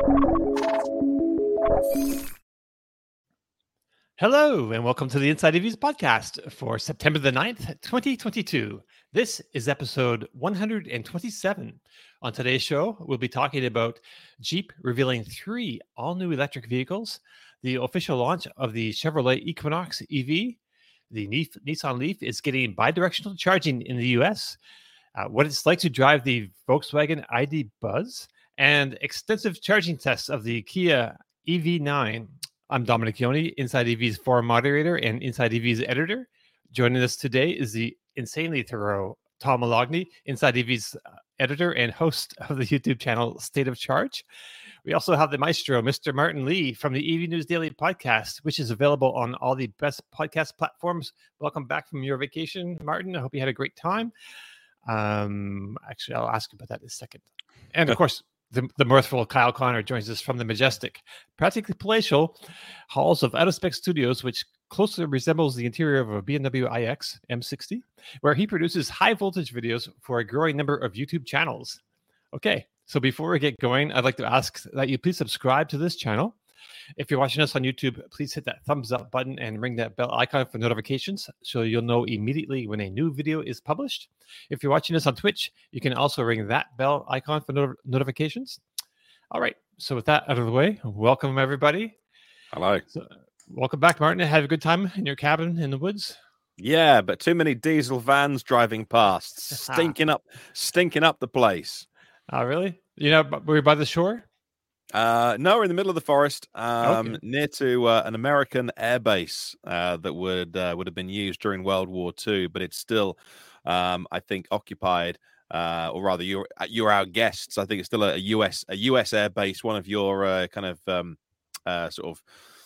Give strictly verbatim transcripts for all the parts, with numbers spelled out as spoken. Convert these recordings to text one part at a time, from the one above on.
Hello, and welcome to the Inside E Vs podcast for September the ninth, twenty twenty-two. This is episode one hundred twenty-seven. On today's show, we'll be talking about Jeep revealing three all-new electric vehicles, the official launch of the Chevrolet Equinox E V, the Nissan Leaf is getting bi-directional charging in the U S, uh, what it's like to drive the Volkswagen I D Buzz, and extensive charging tests of the Kia E V nine. I'm Dominic Yoni, Inside E V's forum moderator and Inside E V's editor. Joining us today is the insanely thorough Tom Moloughney, Inside E V's editor and host of the YouTube channel State of Charge. We also have the maestro, Mister Martin Lee, from the E V News Daily podcast, which is available on all the best podcast platforms. Welcome back from your vacation, Martin. I hope you had a great time. Um, actually, I'll ask you about that in a second. And of course, The, the mirthful Kyle Connor joins us from the majestic, practically palatial halls of Out-of-Spec Studios, which closely resembles the interior of a B M W iX M sixty, where he produces high-voltage videos for a growing number of YouTube channels. Okay, so before we get going, I'd like to ask that you please subscribe to this channel. If you're watching us on YouTube, please hit that thumbs up button and ring that bell icon for notifications so you'll know immediately when a new video is published. If you're watching us on Twitch, you can also ring that bell icon for not- notifications. All right, so with that out of the way, welcome everybody. Hello. So, welcome back, Martin. Have a good time in your cabin in the woods? Yeah, but too many diesel vans driving past, stinking up, stinking up the place. Oh, really? You know, we're by the shore? Uh, no, we're in the middle of the forest, um, Okay. near to uh, an American air base uh, that would uh, would have been used during World War Two, but it's still, um, I think, occupied. Uh, or rather, you're you're our guests. I think it's still a, a U S a U S air base, one of your uh, kind of um, uh, sort of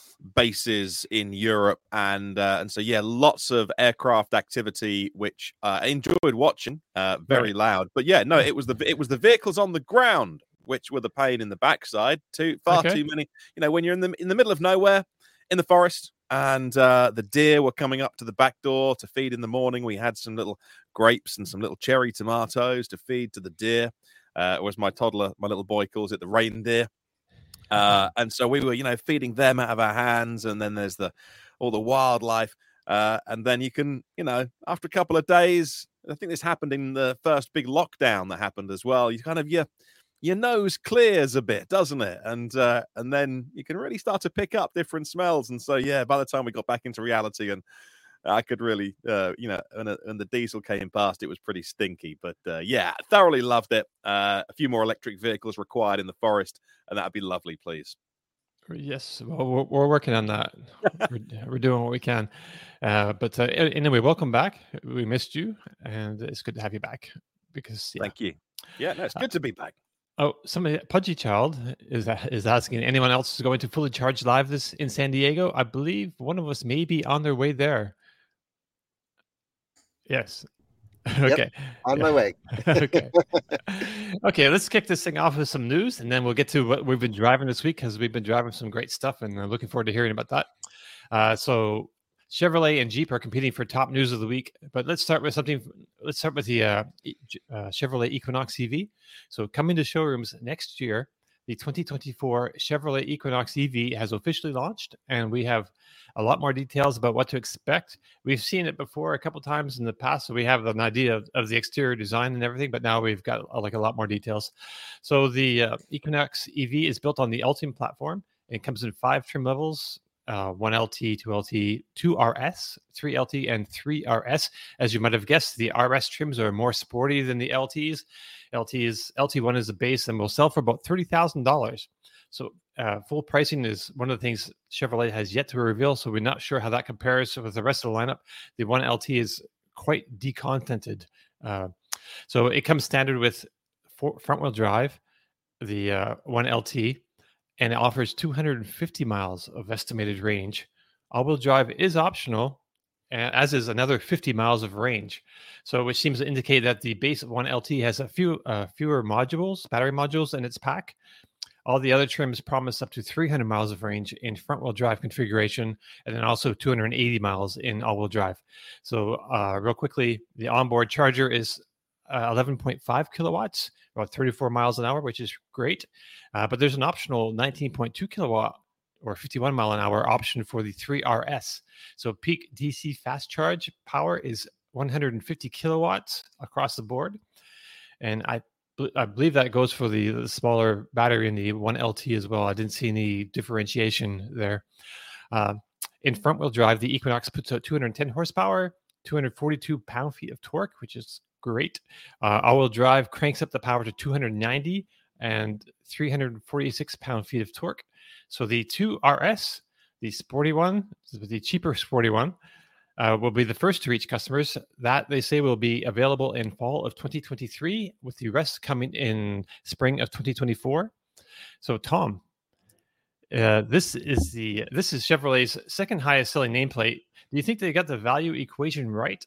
bases in Europe, and uh, and so yeah, lots of aircraft activity, which uh, I enjoyed watching. Uh, very Right. loud, but yeah, no, it was the it was the vehicles on the ground which were the pain in the backside. Too far Okay. too many. You know, when you're in the in the middle of nowhere, in the forest, and uh, the deer were coming up to the back door to feed in the morning. We had some little grapes and some little cherry tomatoes to feed to the deer, uh, or as my toddler, my little boy calls it, the reindeer. Uh, and so we were, you know, feeding them out of our hands, and then there's the all the wildlife, uh, and then you can, you know, after a couple of days, I think this happened in the first big lockdown that happened as well. You kind of your your nose clears a bit, doesn't it? And uh, and then you can really start to pick up different smells. And so yeah, by the time we got back into reality, and I could really, uh, you know, when, a, when the diesel came past, it was pretty stinky. But uh, yeah, thoroughly loved it. Uh, a few more electric vehicles required in the forest, and that'd be lovely, please. Yes, well, we're, we're working on that. we're, we're doing what we can. Uh, but uh, anyway, welcome back. We missed you, and it's good to have you back. Because yeah. Thank you. Yeah, no, it's good uh, to be back. Oh, somebody, Pudgy Child is is asking, anyone else is going to Fully Charge Live this in San Diego? I believe one of us may be on their way there. Yes. Okay. Yep, on my way. Okay. Okay, let's kick this thing off with some news, and then we'll get to what we've been driving this week, because we've been driving some great stuff, and I'm looking forward to hearing about that. Uh, so Chevrolet and Jeep are competing for top news of the week, but let's start with something. Let's start with the uh, uh, Chevrolet Equinox E V. So coming to showrooms next year, the twenty twenty-four Chevrolet Equinox E V has officially launched, and we have a lot more details about what to expect. We've seen it before a couple times in the past, so we have an idea of, of the exterior design and everything, but now we've got uh, like a lot more details. So the uh, Equinox E V is built on the Ultium platform. It comes in five trim levels. Uh, one L T, two L T, two R S, three L T, and three R S. As you might have guessed, the R S trims are more sporty than the L Ts. L T is L T one is the base and will sell for about thirty thousand dollars. So uh, full pricing is one of the things Chevrolet has yet to reveal, so we're not sure how that compares with the rest of the lineup. The one L T is quite decontented. Uh, so it comes standard with four, front-wheel drive, the uh, one L T, and it offers two hundred fifty miles of estimated range. All-wheel drive is optional, as is another fifty miles of range. So, which seems to indicate that the base of one L T has a few uh, fewer modules, battery modules in its pack. All the other trims promise up to three hundred miles of range in front-wheel drive configuration, and then also two hundred eighty miles in all-wheel drive. So, uh, real quickly, the onboard charger is uh, eleven point five kilowatts, about thirty-four miles an hour, which is great. Uh, but there's an optional nineteen point two kilowatt or fifty-one mile an hour option for the three R S. So peak D C fast charge power is one hundred fifty kilowatts across the board. And I I believe that goes for the, the smaller battery in the one L T as well. I didn't see any differentiation there. Uh, in front wheel drive, the Equinox puts out two hundred ten horsepower, two hundred forty-two pound-feet of torque, which is great. Uh, all-wheel drive cranks up the power to two hundred ninety and three hundred forty-six pound-feet of torque. So the two R S, the sporty one, the cheaper sporty one, uh, will be the first to reach customers. That, they say, will be available in fall of twenty twenty-three, with the rest coming in spring of twenty twenty-four. So, Tom, uh, this is the this is Chevrolet's second highest selling nameplate. Do you think they got the value equation right?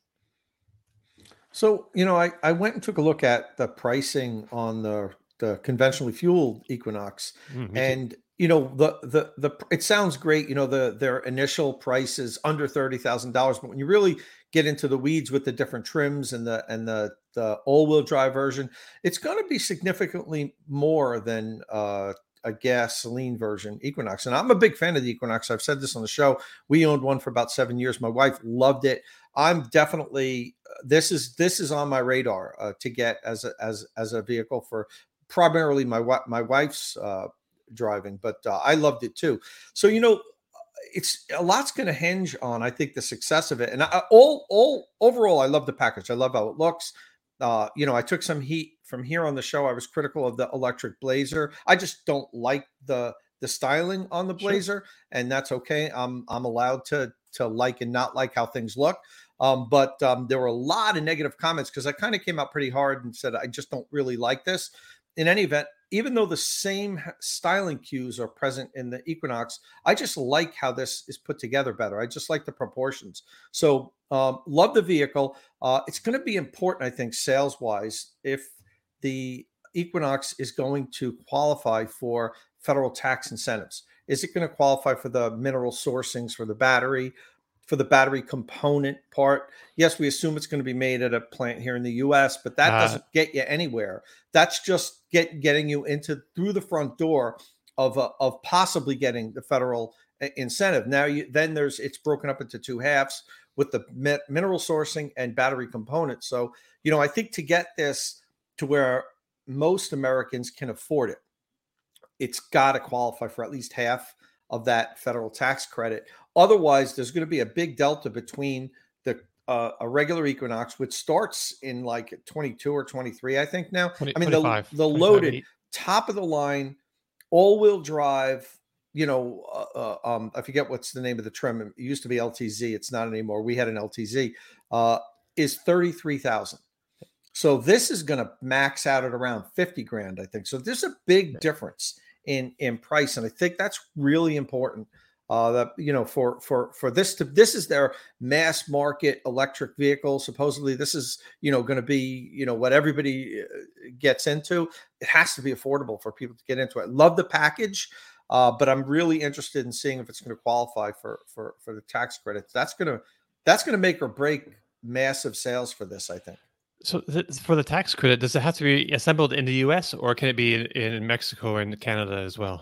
So, you know, I, I went and took a look at the pricing on the the conventionally fueled Equinox, Mm, and you know, the the the it sounds great. You know, the their initial price is under thirty thousand dollars, but when you really get into the weeds with the different trims and the and the the all-wheel drive version, it's going to be significantly more than uh, a gasoline version Equinox. And I'm a big fan of the Equinox. I've said this on the show. We owned one for about seven years. My wife loved it. I'm definitely this is this is on my radar uh, to get as a as as a vehicle for primarily my my wife's uh, driving, but uh, I loved it too. So, you know, it's a lot's going to hinge on, I think, the success of it. And I, all, all overall, I love the package. I love how it looks. Uh, you know, I took some heat from here on the show. I was critical of the electric Blazer. I just don't like the the styling on the Blazer, sure. And that's okay. I'm I'm allowed to to like and not like how things look. Um, but um, there were a lot of negative comments because I kind of came out pretty hard and said I just don't really like this. In any event, even though the same styling cues are present in the Equinox, I just like how this is put together better. I just like the proportions. So um, love the vehicle. Uh, it's going to be important, I think, sales-wise, if the Equinox is going to qualify for federal tax incentives. Is it going to qualify for the mineral sourcings for the battery, for the battery component part? Yes, we assume it's going to be made at a plant here in the U S, but that uh, doesn't get you anywhere. That's just get getting you into through the front door of uh, of possibly getting the federal incentive. Now, you then there's it's broken up into two halves with the mi- mineral sourcing and battery components. So, you know, I think to get this to where most Americans can afford it, it's got to qualify for at least half of that federal tax credit. Otherwise, there's going to be a big delta between the uh, a regular Equinox, which starts in like twenty-two or twenty-three, I think now. twenty, I mean, the, the loaded top of the line, all-wheel drive, you know, uh, uh, um, I forget what's the name of the trim. It used to be L T Z. It's not anymore. We had an L T Z, uh, is thirty-three thousand. So this is going to max out at around fifty grand, I think. So there's a big difference in, in price. And I think that's really important. Uh, that, you know, for, for, for this to, this is their mass market electric vehicle. Supposedly this is, you know, going to be, you know, what everybody gets into. It has to be affordable for people to get into it. Love the package. Uh, but I'm really interested in seeing if it's going to qualify for, for, for the tax credits. That's going to, that's going to make or break massive sales for this, I think. So th- for the tax credit, does it have to be assembled in the U S or can it be in, in Mexico and Canada as well?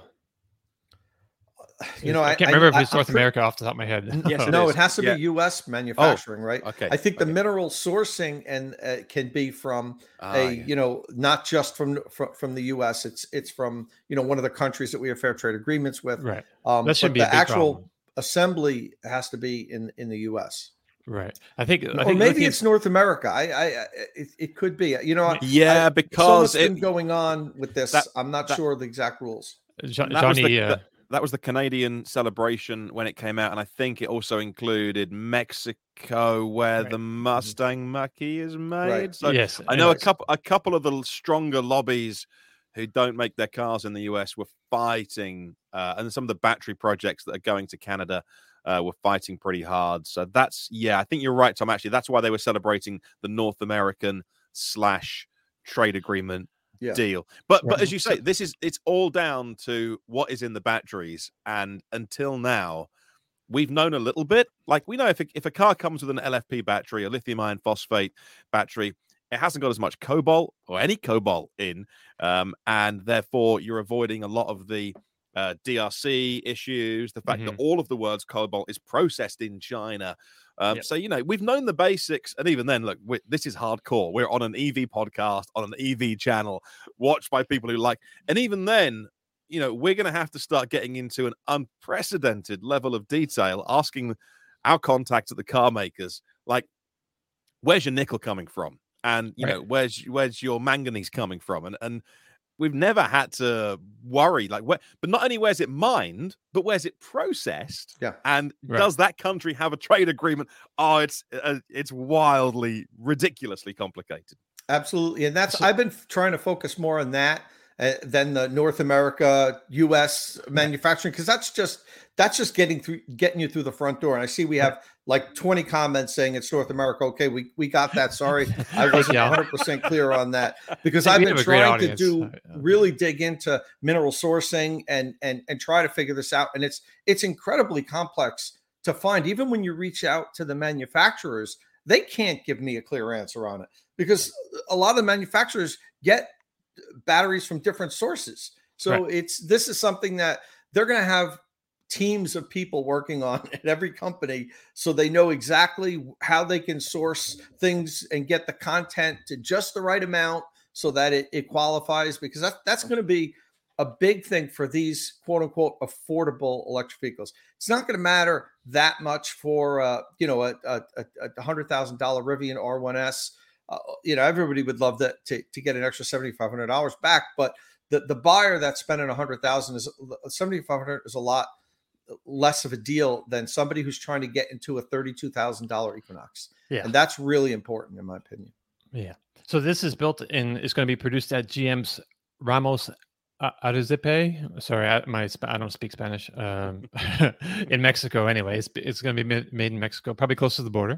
You know, I, I can't remember I, if it's I, North I, America off the top of my head. Yes, it no, is. it has to yeah. be U S manufacturing, oh, right? Okay. I think the okay. mineral sourcing and uh, can be from ah, a, yeah. you know, not just from, from from the U S. It's it's from, you know, one of the countries that we have fair trade agreements with. Right. Um, that should but be the a big actual problem. assembly has to be in in the U S. Right. I think, I or think maybe it's at, North America. I, I, it, it could be. You know, yeah, I, because so much it, been going on with this. That, I'm not that, sure of the exact rules. Jo- that Johnny. Was the, uh, the, that was the Canadian celebration when it came out, and I think it also included Mexico, where right. the Mustang Mach-E is made. Right. So yes, I know yes. a couple, a couple of the stronger lobbies who don't make their cars in the U S were fighting, uh, and some of the battery projects that are going to Canada. Uh, were fighting pretty hard. So that's, yeah, I think you're right, Tom. Actually, that's why they were celebrating the North American slash trade agreement yeah. deal. But right. but as you say, this is, it's all down to what is in the batteries. And until now, we've known a little bit. Like we know if a, if a car comes with an L F P battery, a lithium iron phosphate battery, it hasn't got as much cobalt or any cobalt in, um, and therefore you're avoiding a lot of the uh, D R C issues, the fact mm-hmm. that all of the world's cobalt is processed in China. Um, yep. So, you know, we've known the basics. And even then, look, we, this is hardcore. We're on an E V podcast, on an E V channel, watched by people who like, and even then, you know, we're going to have to start getting into an unprecedented level of detail, asking our contacts at the car makers, like, where's your nickel coming from? And, you right. know, where's where's your manganese coming from? And, and we've never had to worry, like, where, but not only where's it mined, but where's it processed? Yeah. And right. does that country have a trade agreement? Oh, it's uh, it's wildly, ridiculously complicated. Absolutely. And that's, so, I've been trying to focus more on that uh, than the North America, U S manufacturing, because that's just, that's just getting through, getting you through the front door. And I see we have like twenty comments saying it's North America. Okay, we, we got that. Sorry, I wasn't one hundred percent clear on that, because I've been trying to do really dig into mineral sourcing and and and try to figure this out. And it's it's incredibly complex to find. Even when you reach out to the manufacturers, they can't give me a clear answer on it, because a lot of the manufacturers get batteries from different sources. So right. it's this is something that they're going to have teams of people working on at every company, so they know exactly how they can source things and get the content to just the right amount so that it, it qualifies, because that, that's going to be a big thing for these quote unquote affordable electric vehicles. It's not going to matter that much for uh, you know a, a, a hundred thousand dollar Rivian R one S. Uh, you know, everybody would love that to, to get an extra seventy-five hundred dollars back, but the the buyer that's spending a hundred thousand is seventy-five hundred is a lot less of a deal than somebody who's trying to get into a thirty-two thousand dollars Equinox. Yeah. And that's really important in my opinion. Yeah. So this is built in, it's going to be produced at G M's Ramos Arizpe. Sorry, I, my, I don't speak Spanish. Um, in Mexico anyway. It's, it's going to be made, made in Mexico, probably close to the border.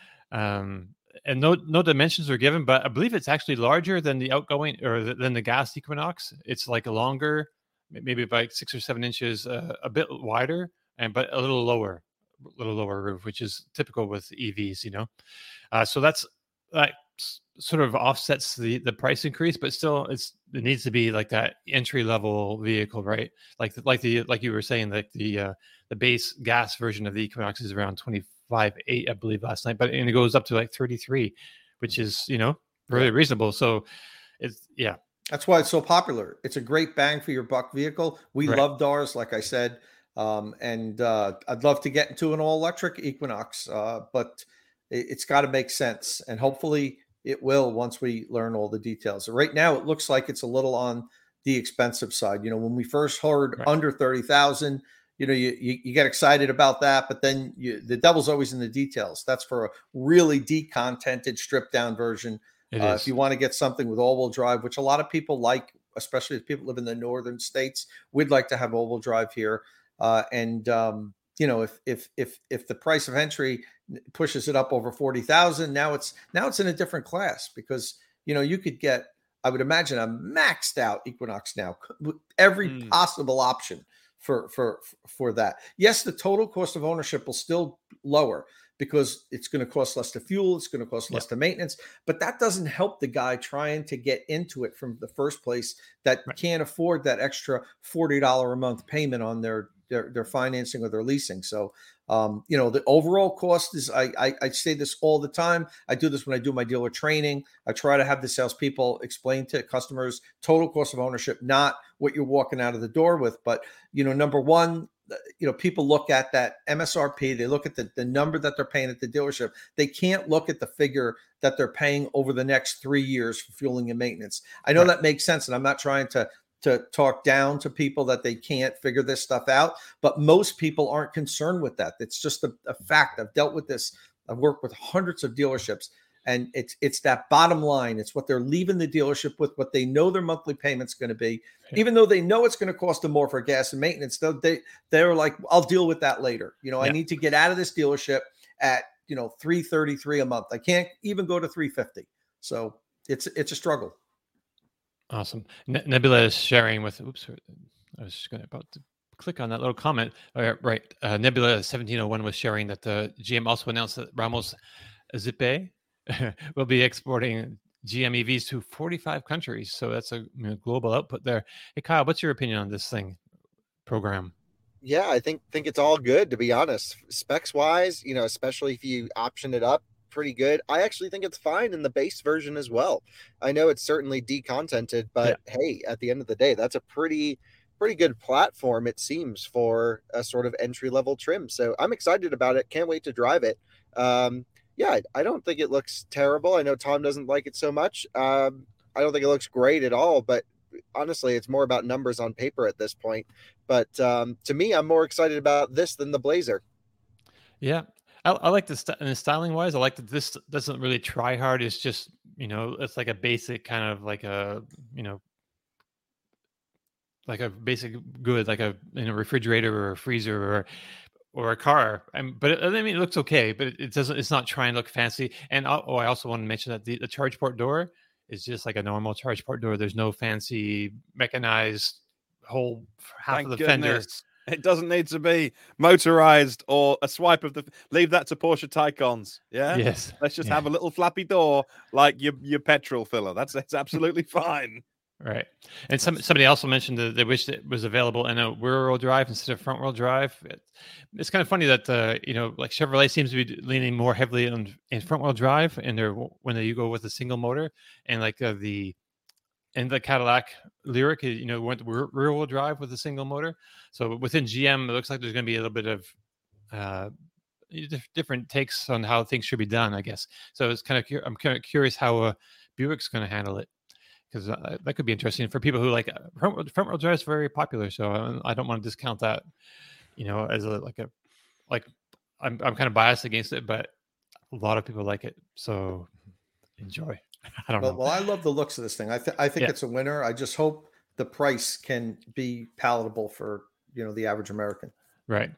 Um, and no, no dimensions are given, but I believe it's actually larger than the outgoing or the, than the gas Equinox. It's like a longer, maybe about six or seven inches, uh, a bit wider, and but a little lower, a little lower roof, which is typical with E Vs, you know. Uh, so that's that sort of offsets the the price increase, but still, it's it needs to be like that entry level vehicle, right? Like the, like the like you were saying, like the uh, the base gas version of the Equinox is around twenty-five eight, I believe, last night, but and it goes up to like thirty-three, which is you know really reasonable. So it's yeah. That's why it's so popular. It's a great bang for your buck vehicle. We right. love D A Rs, like I said, um, and uh, I'd love to get into an all-electric Equinox, uh, but it, it's got to make sense, and hopefully it will once we learn all the details. So right now, it looks like it's a little on the expensive side. You know, when we first heard right. under thirty thousand, you know, you, you you get excited about that, but then you, the devil's always in the details. That's for a really decontented, stripped-down version. Uh, if you want to get something with all-wheel drive, which a lot of people like, especially if people live in the northern states, we'd like to have all-wheel drive here. Uh, and um, you know, if if if if the price of entry pushes it up over forty thousand, now it's now it's in a different class, because you know you could get, I would imagine, a maxed out Equinox now with every mm. possible option for for for that. Yes, the total cost of ownership will still lower, because it's going to cost less to fuel, it's going to cost less yep. to maintenance, but that doesn't help the guy trying to get into it from the first place that right. can't afford that extra forty dollars a month payment on their their, their financing or their leasing. So, um, you know, the overall cost is, I, I I say this all the time. I do this when I do my dealer training. I try to have the salespeople explain to customers total cost of ownership, not what you're walking out of the door with. But, you know, number one, you know, people look at that M S R P, they look at the, the number that they're paying at the dealership. They can't look at the figure that they're paying over the next three years for fueling and maintenance. I know right. that makes sense. And I'm not trying to, to talk down to people that they can't figure this stuff out, but most people aren't concerned with that. It's just a, a fact. I've dealt with this. I've worked with hundreds of dealerships, and it's, it's that bottom line. It's what they're leaving the dealership with, what they know their monthly payment's going to be. Even though they know it's going to cost them more for gas and maintenance, though they they're like, I'll deal with that later. You know, yeah. I need to get out of this dealership at, you know, three thirty-three a month. I can't even go to three fifty. So it's it's a struggle. Awesome. Ne- Nebula is sharing with. Oops, I was just going to about to click on that little comment. Uh, right, uh, Nebula seventeen oh one was sharing that the G M also announced that Ramos Zipe will be exporting G M E Vs to forty-five countries. So that's a you know, global output there. Hey, Kyle, what's your opinion on this thing program? Yeah, I think think it's all good, to be honest. Specs wise, you know, especially if you option it up, pretty good. I actually think it's fine in the base version as well. I know it's certainly decontented, but yeah. Hey, at the end of the day, that's a pretty pretty good platform, it seems, for a sort of entry level trim. So I'm excited about it. Can't wait to drive it. Um, yeah, I don't think it looks terrible. I know Tom doesn't like it so much. Um, I don't think it looks great at all, but honestly, it's more about numbers on paper at this point. But um, to me, I'm more excited about this than the Blazer. Yeah, I, I like this. And styling wise, I like that this doesn't really try hard. It's just, you know, it's like a basic kind of like a, you know, like a basic good, like a in a refrigerator or a freezer or or a car. Um, but it, I mean, it looks okay, but it, it doesn't. It's not trying to look fancy. And oh, I also want to mention that the, the charge port door is just like a normal charge port door. There's no fancy mechanized whole half Thank of the goodness. fender. It doesn't need to be motorized or a swipe of the. Leave that to Porsche Taycans. Yeah. Yes. Let's just yeah. have a little flappy door like your your petrol filler. That's it's absolutely fine. Right. And some somebody also mentioned that they wished it was available in a rear-wheel drive instead of front-wheel drive. It, it's kind of funny that uh, you know, like Chevrolet seems to be leaning more heavily on in front-wheel drive, and they're when they, you go with a single motor, and like uh, the and the Cadillac Lyric, you know, went rear-wheel drive with a single motor. So within G M, it looks like there's going to be a little bit of uh, different takes on how things should be done, I guess. So it's kind of I'm kind of curious how uh, Buick's going to handle it. Because uh, that could be interesting for people who like uh, front, front wheel drive is very popular. So I, I don't want to discount that, you know, as a like a like I'm I'm kind of biased against it, but a lot of people like it. So enjoy. I don't well, know. Well, I love the looks of this thing. I th- I think yeah. it's a winner. I just hope the price can be palatable for you know the average American. Right.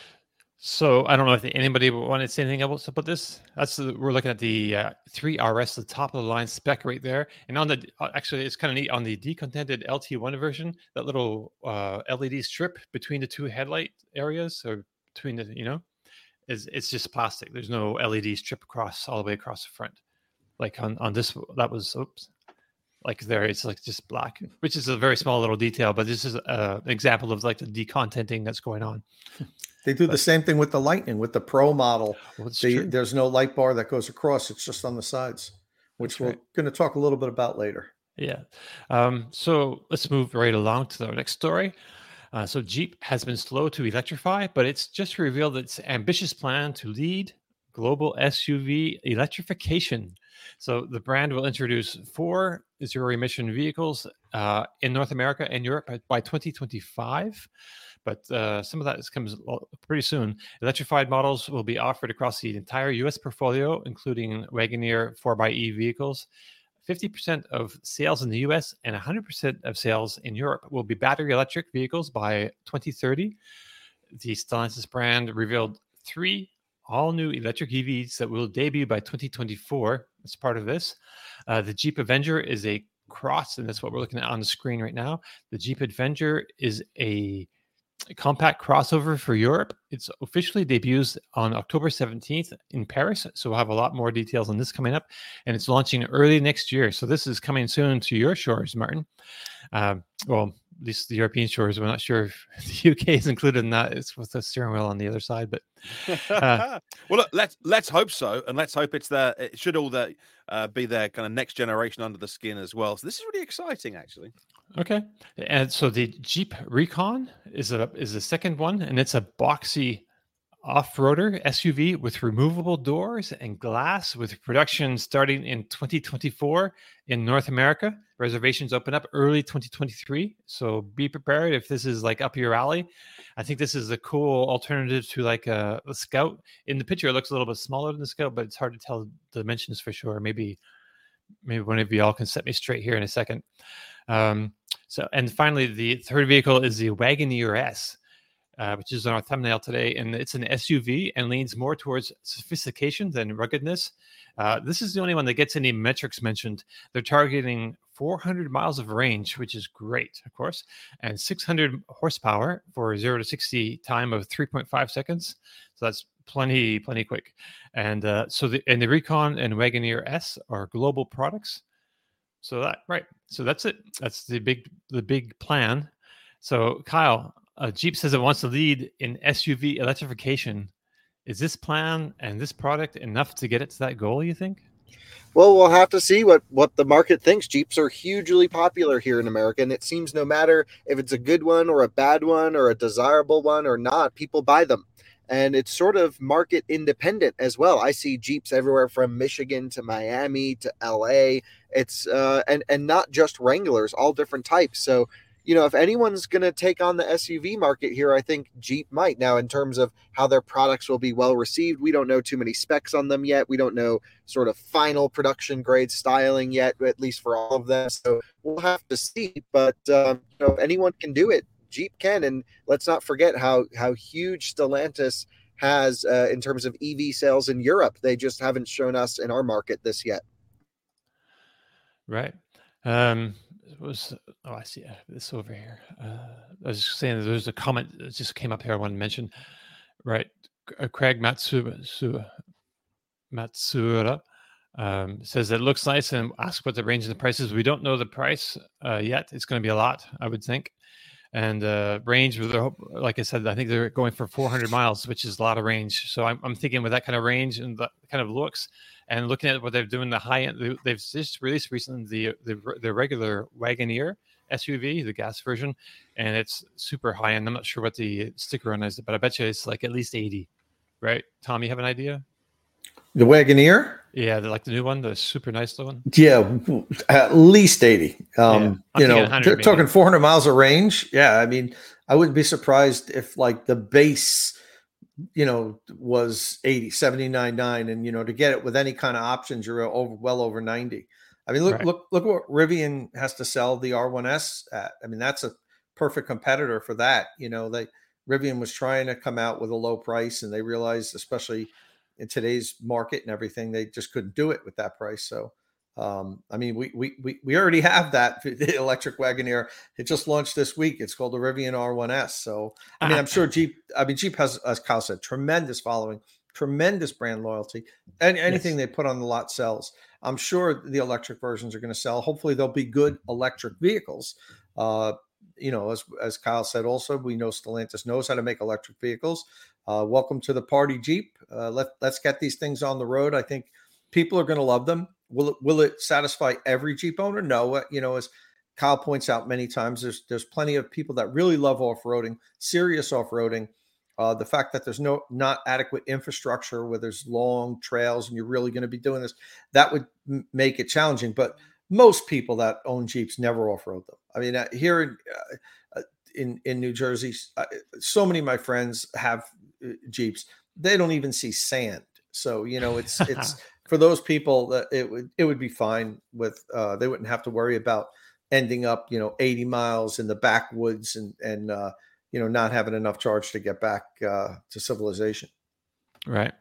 So I don't know if anybody wanted to say anything else about this. That's the, we're looking at the uh, three R S, the top of the line spec right there, and on the actually it's kind of neat on the decontented L T one version. That little uh, L E D strip between the two headlight areas, or between the you know, is it's just plastic. There's no L E D strip across all the way across the front. Like on on this, that was oops. Like there, it's like just black, which is a very small little detail, but this is uh, an example of like the decontenting that's going on. They do but, the same thing with the Lightning, with the Pro model. Well, they, there's no light bar that goes across; it's just on the sides, which that's we're right. going to talk a little bit about later. Yeah. Um, so let's move right along to the next story. Uh, so Jeep has been slow to electrify, but it's just revealed its ambitious plan to lead global S U V electrification. So the brand will introduce four zero-emission vehicles uh, in North America and Europe by twenty twenty-five. But uh, some of that is, comes pretty soon. Electrified models will be offered across the entire U S portfolio, including Wagoneer four by E vehicles. fifty percent of sales in the U S and one hundred percent of sales in Europe will be battery electric vehicles by twenty thirty. The Stellantis brand revealed three all-new electric E Vs that will debut by twenty twenty-four as part of this. Uh, the Jeep Avenger is a cross, and that's what we're looking at on the screen right now. The Jeep Avenger is a A compact crossover for Europe. It's officially debuts on October seventeenth in Paris. So we'll have a lot more details on this coming up. And it's launching early next year. So this is coming soon to your shores, Martin. Um, well, at least the European shores. We're not sure if the U K is included in that. It's with the steering wheel on the other side. But uh, well, look, let's let's hope so, and let's hope it's there. It should all that uh, be their kind of next generation under the skin as well. So this is really exciting, actually. Okay, and so the Jeep Recon is a is the second one, and it's a boxy off-roader S U V with removable doors and glass, with production starting in twenty twenty-four in North America. Reservations open up early twenty twenty-three, so be prepared if this is like up your alley. I think this is a cool alternative to like a, a Scout. In the picture, it looks a little bit smaller than the Scout, but it's hard to tell the dimensions for sure. Maybe maybe one of y'all can set me straight here in a second. Um, so, and finally, the third vehicle is the Wagoneer S. Uh, which is on our thumbnail today, and it's an S U V and leans more towards sophistication than ruggedness. Uh, this is the only one that gets any metrics mentioned. They're targeting four hundred miles of range, which is great, of course, and six hundred horsepower for zero to sixty time of three point five seconds. So that's plenty, plenty quick. And uh, so the and the Recon and Wagoneer S are global products. So that right. So that's it. That's the big the big plan. So Kyle, uh, Jeep says it wants to lead in S U V electrification. Is this plan and this product enough to get it to that goal, you think? Well, we'll have to see what, what the market thinks. Jeeps are hugely popular here in America, and it seems no matter if it's a good one or a bad one or a desirable one or not, people buy them. And it's sort of market independent as well. I see Jeeps everywhere from Michigan to Miami to L A. It's uh, and and not just Wranglers, all different types. So, you know, if anyone's going to take on the S U V market here, I think Jeep might. Now, in terms of how their products will be well received, we don't know too many specs on them yet. We don't know sort of final production grade styling yet, at least for all of them. So we'll have to see. But um, you know, if anyone can do it, Jeep can. And let's not forget how how huge Stellantis has uh, in terms of E V sales in Europe. They just haven't shown us in our market this yet. Right. Um, it was oh, I see this over here. Uh, I was just saying there's a comment that just came up here I want to mention. Right. Uh, Craig Matsura, Matsura um, says it looks nice and ask what the range of the price is. We don't know the price uh, yet. It's going to be a lot, I would think. And uh, range, like I said, I think they're going for four hundred miles, which is a lot of range. So I'm, I'm thinking with that kind of range and the kind of looks, and looking at what they're doing, the high end, they've just released recently the the, the regular Wagoneer S U V, the gas version, and it's super high end. I'm not sure what the sticker on is, but I bet you it's like at least eighty, right? Tom, you have an idea? The Wagoneer? Yeah, like the new one, the super nice one. Yeah, at least eighty. Um, yeah, you know, t- talking four hundred miles of range. Yeah, I mean, I wouldn't be surprised if like the base, you know, was eighty, seventy-nine point nine, and you know, to get it with any kind of options, you're over well over ninety. I mean, look, right. look, look what Rivian has to sell the R one S at. I mean, that's a perfect competitor for that. You know, they Rivian was trying to come out with a low price, and they realized, especially in today's market and everything, they just couldn't do it with that price. So, um, I mean, we we we we already have that the electric Wagoneer. It just launched this week. It's called the Rivian R one S. So, I mean, I'm sure Jeep. I mean, Jeep has, as Kyle said, tremendous following, tremendous brand loyalty, and anything yes. they put on the lot sells. I'm sure the electric versions are going to sell. Hopefully, they'll be good electric vehicles. Uh, you know, as as Kyle said, also we know Stellantis knows how to make electric vehicles. Uh, welcome to the party, Jeep. Uh, let, let's get these things on the road. I think people are going to love them. Will it, will it satisfy every Jeep owner? No. Uh, you know, as Kyle points out many times, there's there's plenty of people that really love off-roading, serious off-roading. Uh, the fact that there's no not adequate infrastructure where there's long trails and you're really going to be doing this, that would m- make it challenging. But most people that own Jeeps never off-road them. I mean, uh, here in, uh, in in New Jersey, uh, so many of my friends have Jeeps. They don't even see sand. So, you know, it's it's for those people that it would it would be fine with uh they wouldn't have to worry about ending up, you know, eighty miles in the backwoods and and uh you know, not having enough charge to get back uh to civilization. Right.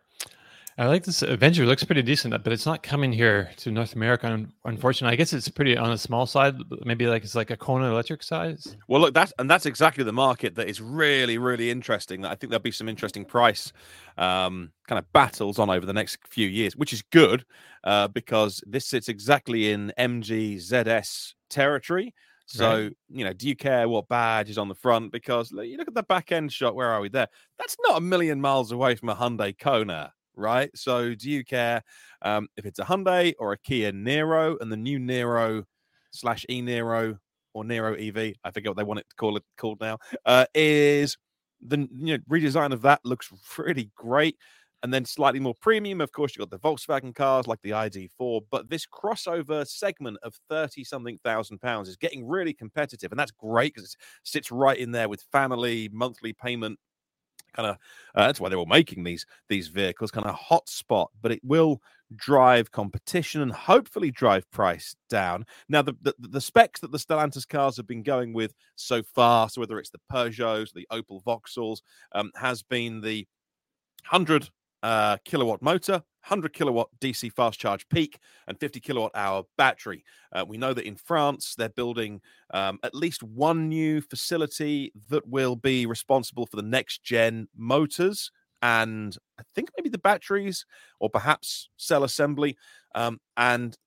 I like this Avenger. It looks pretty decent, but it's not coming here to North America. Unfortunately, I guess it's pretty on the small side. Maybe like it's like a Kona electric size. Well, look, that's and that's exactly the market that is really, really interesting. That I think there'll be some interesting price um, kind of battles on over the next few years, which is good uh, because this sits exactly in M G Z S territory. So, right. you know, do you care what badge is on the front? Because you look at the back end shot. Where are we there? That's not a million miles away from a Hyundai Kona. Right. So do you care um, if it's a Hyundai or a Kia Niro, and the new Niro slash e-Niro or Niro E V, I forget what they want it to call it called now, uh, is the you know, redesign of that looks pretty great. And then slightly more premium, of course, you've got the Volkswagen cars like the I D four, but this crossover segment of thirty something thousand pounds is getting really competitive. And that's great because it sits right in there with family monthly payment. Kind of uh, that's why they're all making these these vehicles, kind of hot spot, but it will drive competition and hopefully drive price down. Now, the, the the specs that the Stellantis cars have been going with so far, so whether it's the Peugeots, the Opel Vauxhalls, um, has been the one hundred uh, kilowatt motor, one hundred kilowatt D C fast charge peak, and fifty kilowatt hour battery. Uh, we know that in France, they're building um, at least one new facility that will be responsible for the next gen motors and I think maybe the batteries or perhaps cell assembly. Um, and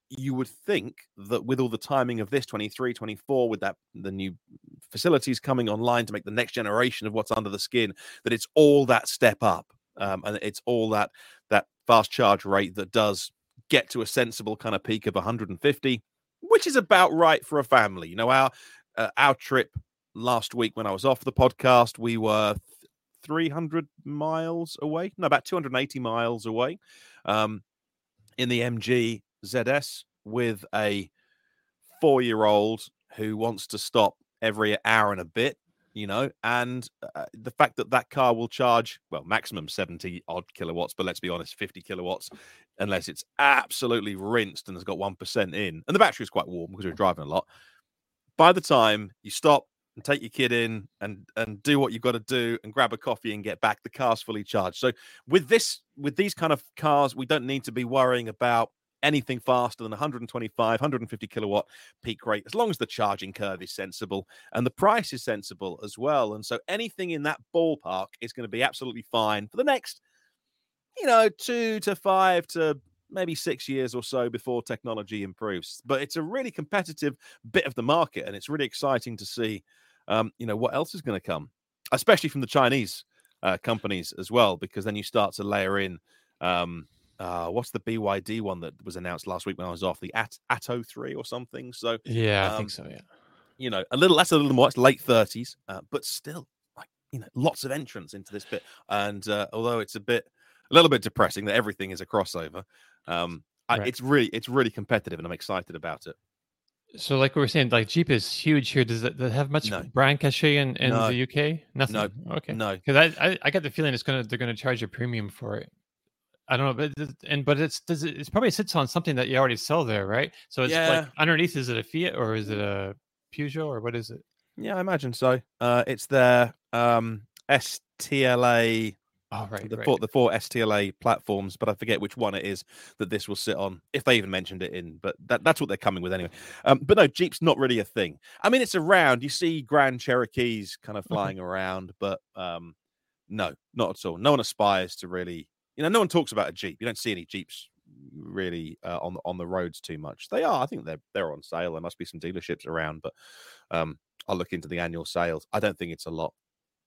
you would think that with all the timing of this twenty-three, twenty-four, with that the new facilities coming online to make the next generation of what's under the skin, that it's all that step up, um, and it's all that that fast charge rate that does get to a sensible kind of peak of one hundred fifty, which is about right for a family. You know, our uh, our trip last week when I was off the podcast, we were three hundred miles away, no, about two hundred eighty miles away, um, in the M G Z S with a four-year-old who wants to stop every hour and a bit, you know, and uh, the fact that that car will charge, well, maximum seventy odd kilowatts, but let's be honest, fifty kilowatts, unless it's absolutely rinsed and has got one percent in, and the battery is quite warm because we're driving a lot. By the time you stop and take your kid in and and do what you've got to do and grab a coffee and get back, the car's fully charged. So with this, with these kind of cars, we don't need to be worrying about anything faster than one hundred twenty-five, one hundred fifty kilowatt peak rate, as long as the charging curve is sensible and the price is sensible as well. And so anything in that ballpark is going to be absolutely fine for the next, you know, two to five to maybe six years or so before technology improves. But it's a really competitive bit of the market, and it's really exciting to see, um, you know, what else is going to come, especially from the Chinese uh, companies as well, because then you start to layer in, um, uh, what's the B Y D one that was announced last week when I was off, the At- Atto three or something. So Yeah, I um, think so. Yeah. You know, a little, that's a little more, it's late thirties, uh, but still, like, you know, lots of entrants into this bit. And uh, although it's a bit, a little bit depressing that everything is a crossover, um, I, Right. it's really, it's really competitive, and I'm excited about it. So, like we were saying, like Jeep is huge here. Does it, does it have much No. brand cachet in, in No. the U K? Nothing. No. Okay. No. Because I, I I get the feeling it's gonna they're gonna charge a premium for it. I don't know, but it- and but it's does it, it's probably sits on something that you already sell there, right? So it's Yeah. like underneath. Is it a Fiat or is it a Peugeot or what is it? Yeah, I imagine so. Uh, it's their um, S T L A, Oh, right, the right. four, the four S T L A platforms, but I forget which one it is that this will sit on, if they even mentioned it in. But that, that's what they're coming with anyway. Um, but no, Jeep's not really a thing. I mean, it's around. You see Grand Cherokees kind of flying around, but um, no, not at all. No one aspires to really, you know, no one talks about a Jeep. You don't see any Jeeps really uh, on on the roads too much. They are, I think they're they're on sale. There must be some dealerships around, but um, I'll look into the annual sales. I don't think it's a lot.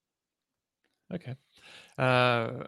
Okay. Uh,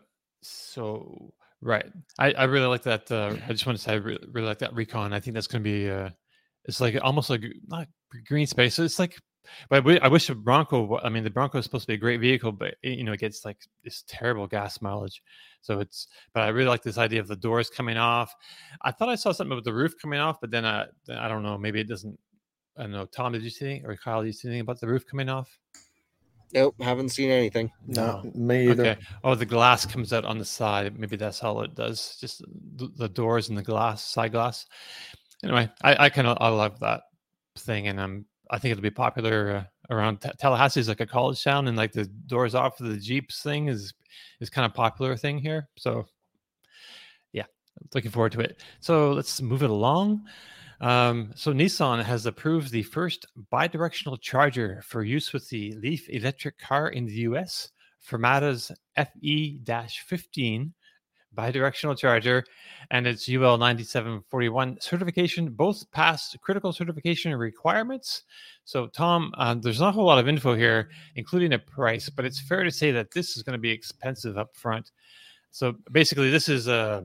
so right, I, I really like that. Uh, I just want to say I really, really like that Recon. I think that's going to be. Uh, it's like almost like not green space. It's like, but we, I wish the Bronco. I mean, the Bronco is supposed to be a great vehicle, but it, you know, it gets like this terrible gas mileage. So it's. But I really like this idea of the doors coming off. I thought I saw something with the roof coming off, but then I, I don't know. Maybe it doesn't. I don't know. Tom, did you see anything, or Kyle, did you see anything about the roof coming off? Nope, haven't seen anything. No, me either. Okay. Oh, the glass comes out on the side. Maybe that's all it does. Just the, the doors and the glass, side glass. Anyway, I, I kind of I love that thing, and um, I think it'll be popular uh, around T- Tallahassee is like a college town, and like the doors off for the Jeeps thing is is kind of popular thing here. So, yeah, looking forward to it. So let's move it along. Um, so Nissan has approved the first bidirectional charger for use with the Leaf electric car in the U S. Fermata's F E fifteen bidirectional charger and its U L ninety-seven forty-one certification both passed critical certification requirements. So Tom, uh, there's not a whole lot of info here, including a price, but it's fair to say that this is going to be expensive up front. So basically, this is a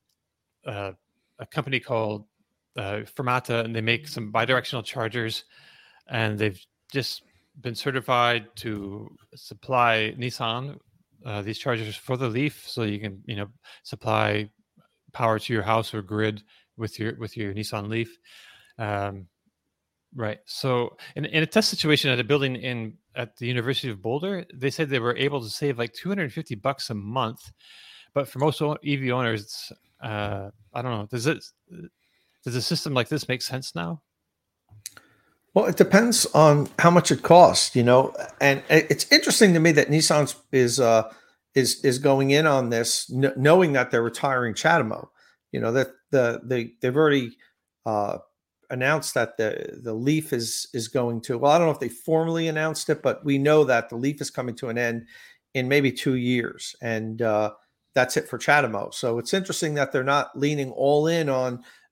a, a company called Uh, Fermata, and they make some bidirectional chargers, and they've just been certified to supply Nissan uh, these chargers for the Leaf, so you can you know supply power to your house or grid with your with your Nissan Leaf. Um, right. So in, in a test situation at a building in at the University of Boulder, they said they were able to save like two hundred fifty bucks a month, but for most E V owners, uh, I don't know. Does it? Does a system like this make sense now? Well, it depends on how much it costs, you know. And it's interesting to me that Nissan is uh, is is going in on this, kn- knowing that they're retiring CHAdeMO. You know that the they they've already uh, announced that the the Leaf is is going to. Well, I don't know if they formally announced it, but we know that the Leaf is coming to an end in maybe two years, and uh, that's it for CHAdeMO. So it's interesting that they're not leaning all in on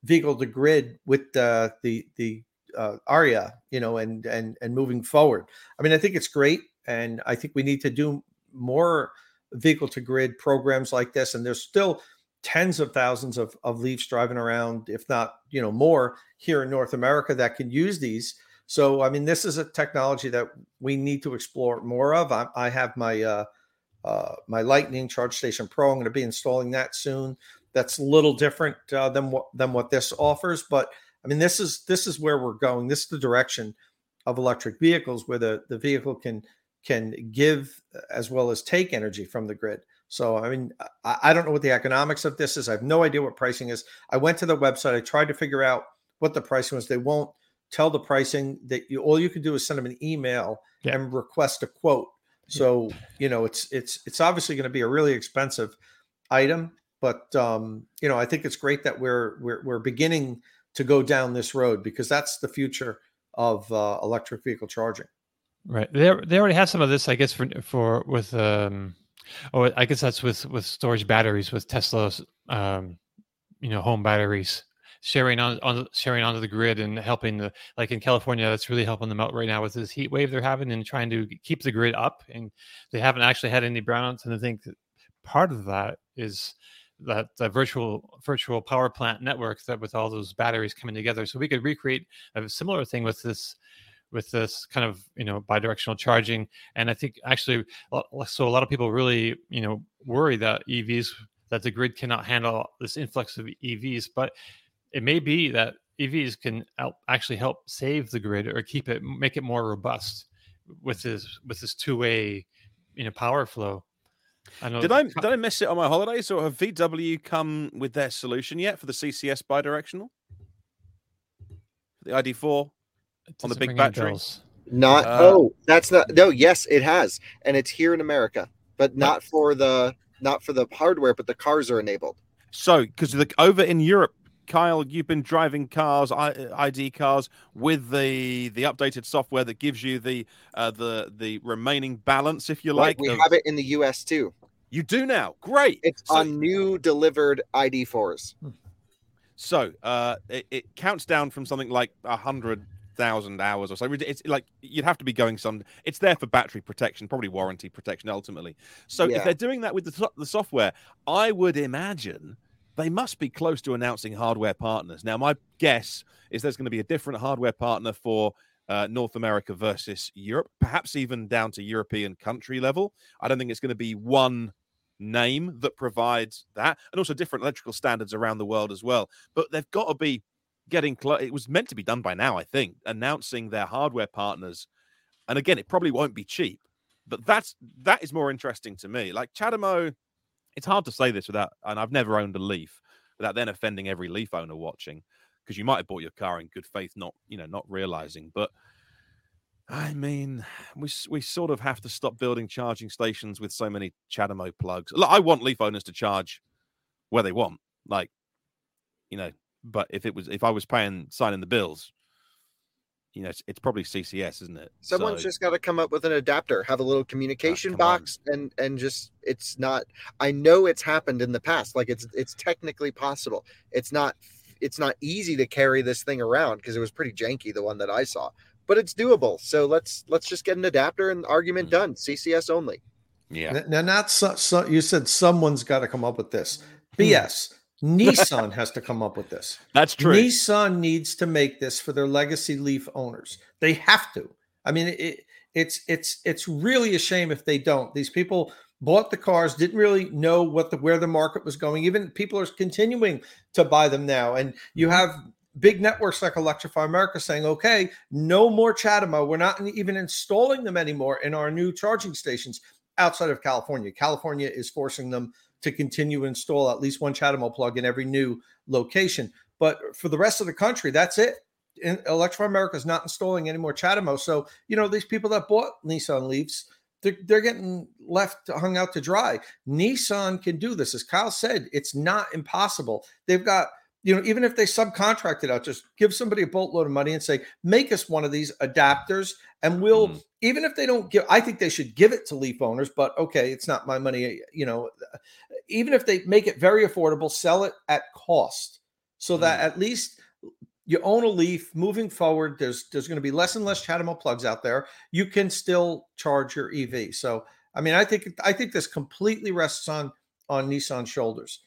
vehicle to grid with uh, the the uh, Aria, you know, and and and moving forward. I mean, I think it's great, and I think we need to do more vehicle to grid programs like this. And there's still tens of thousands of, of Leafs driving around, if not, you know, more here in North America that can use these. So, I mean, this is a technology that we need to explore more of. I, I have my uh, uh, my Lightning Charge Station Pro. I'm going to be installing that soon. That's a little different uh, than what than what this offers, but I mean, this is this is where we're going. This is the direction of electric vehicles, where the, the vehicle can can give as well as take energy from the grid. So, I mean, I, I don't know what the economics of this is. I have no idea what pricing is. I went to the website. I tried to figure out what the pricing was. They won't tell the pricing. That you all you can do is send them an email yeah. and request a quote. So, you know, it's it's it's obviously going to be a really expensive item, but um, you know, I think it's great that we're we're we're beginning to go down this road, because that's the future of uh, electric vehicle charging. Right. They they already have some of this, I guess, for for with um, oh, I guess that's with with storage batteries with Tesla's um, you know, home batteries sharing on on sharing onto the grid and helping the, like in California, that's really helping them out right now with this heat wave they're having and trying to keep the grid up. And they haven't actually had any brownouts, and I think that part of that is that the virtual virtual power plant network, that with all those batteries coming together. So we could recreate a similar thing with this with this kind of, you know, bidirectional charging. And I think actually, so a lot of people really, you know, worry that E Vs, that the grid cannot handle this influx of E Vs, but it may be that E Vs can help, actually help save the grid or keep it, make it more robust with this with this two-way, you know, power flow. I know. Did I did I miss it on my holidays, or have V W come with their solution yet for the C C S bidirectional? The I D four on the big battery? Not uh, oh, that's not no. Yes, it has, and it's here in America, but not for the not for the hardware, but the cars are enabled. So, because the over in Europe, Kyle, you've been driving cars, I D cars, with the the updated software that gives you the uh, the the remaining balance, if you like. Right, we of... have it in the U S too. You do now. Great. It's so, on new delivered I D fours. So uh, it, it counts down from something like a hundred thousand hours or so. It's like you'd have to be going some. It's there for battery protection, probably warranty protection ultimately. So yeah. if they're doing that with the the software, I would imagine they must be close to announcing hardware partners. Now, my guess is there's going to be a different hardware partner for uh, North America versus Europe, perhaps even down to European country level. I don't think it's going to be one name that provides that, and also different electrical standards around the world as well. But they've got to be getting close. It was meant to be done by now, I think, announcing their hardware partners. And again, it probably won't be cheap, but that's that is more interesting to me. Like CHAdeMO, it's hard to say this without, and I've never owned a Leaf, without then offending every Leaf owner watching, because you might have bought your car in good faith, not, you know, not realizing. But I mean, we we sort of have to stop building charging stations with so many CHAdeMO plugs. Look, I want Leaf owners to charge where they want, like, you know. But if it was, if I was paying, signing the bills, you know, it's, it's probably C C S, isn't it? Someone's so, just got to come up with an adapter, have a little communication oh, box, on. and and just, it's not. I know it's happened in the past. Like it's it's technically possible. It's not it's not easy to carry this thing around because it was pretty janky, the one that I saw. But it's doable. So let's let's just get an adapter and argument mm-hmm. done. C C S only. Yeah. Now, not so, so you said someone's got to come up with this. B S. Nissan has to come up with this. That's true. Nissan needs to make this for their legacy Leaf owners. They have to. I mean, it, it's it's it's really a shame if they don't. These people bought the cars, didn't really know what the where the market was going. Even people are continuing to buy them now, and you have big networks like Electrify America saying, "Okay, no more CHAdeMO. We're not even installing them anymore in our new charging stations outside of California. California is forcing them to continue to install at least one CHAdeMO plug in every new location. But for the rest of the country, that's it. In, Electrify America is not installing any more CHAdeMO. So, you know, these people that bought Nissan Leafs, they're, they're getting left hung out to dry. Nissan can do this. As Kyle said, it's not impossible. They've got, you know, even if they subcontract it out, just give somebody a boatload of money and say, make us one of these adapters, and we'll, mm. even if they don't give, I think they should give it to Leaf owners, but okay, it's not my money, you know, even if they make it very affordable, sell it at cost. so that Mm. at least you own a Leaf. Moving forward, there's there's going to be less and less CHAdeMO plugs out there. You can still charge your E V. So, I mean, I think I think this completely rests on on Nissan's shoulders.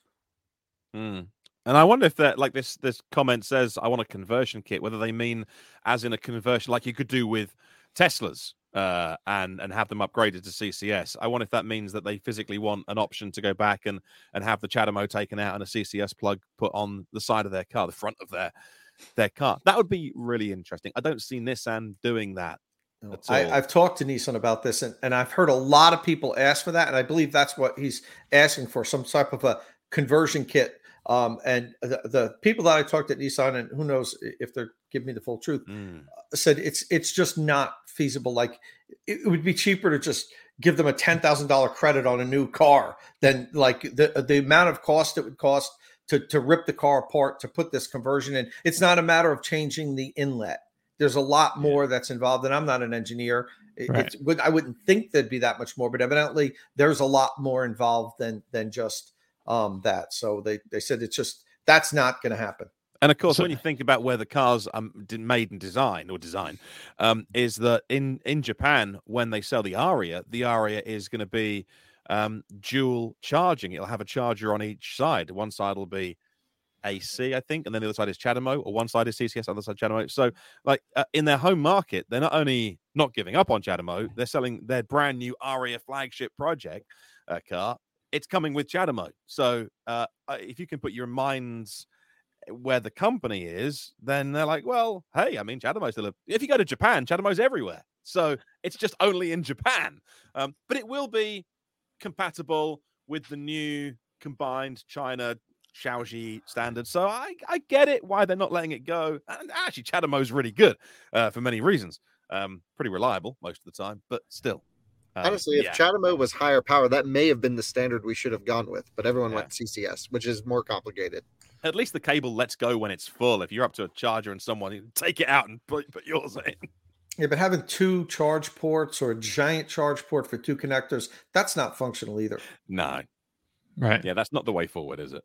Mm. And I wonder if that, like this, this comment says, I want a conversion kit, whether they mean as in a conversion, like you could do with Teslas, uh, and and have them upgraded to C C S. I wonder if that means that they physically want an option to go back and and have the CHAdeMO taken out and a C C S plug put on the side of their car, the front of their their car. That would be really interesting. I don't see Nissan doing that. No, I, I've talked to Nissan about this, and, and I've heard a lot of people ask for that, and I believe that's what he's asking for, some type of a conversion kit. Um, and the, the people that I talked at Nissan, and who knows if they're giving me the full truth, Mm. said it's it's just not feasible. Like it, it would be cheaper to just give them a ten thousand dollar credit on a new car than like the the amount of cost it would cost to to rip the car apart to put this conversion in. It's not a matter of changing the inlet. There's a lot more that's involved, and I'm not an engineer. It, Right. it's, I wouldn't think there'd be that much more, but evidently there's a lot more involved than than just um, that. So they they said it's just that's not going to happen. And of course, So- when you think about where the cars are made and designed or design, um, is that in, in Japan, when they sell the Aria, the Aria is going to be um, dual charging. It'll have a charger on each side. One side will be A C, I think, and then the other side is CHAdeMO, or one side is C C S, the other side CHAdeMO. So, like uh, in their home market, they're not only not giving up on CHAdeMO, they're selling their brand new Aria flagship project uh, car. It's coming with CHAdeMO. So, uh, if you can put your minds where the company is, then they're like, well, hey, I mean, CHAdeMO's still a... If you go to Japan, CHAdeMO's everywhere. So it's just only in Japan. Um, but it will be compatible with the new combined China Xiaoji standard. So I, I get it why they're not letting it go. And actually, CHAdeMO's really good uh, for many reasons. Um, pretty reliable most of the time, but still. Um, Honestly, if yeah. CHAdeMO was higher power, that may have been the standard we should have gone with, but everyone Yeah. went C C S, which is more complicated. At least the cable lets go when it's full. If you're up to a charger and someone, you take it out and put, put yours in. Yeah, but having two charge ports or a giant charge port for two connectors, that's not functional either. No. Right. Yeah, that's not the way forward, is it?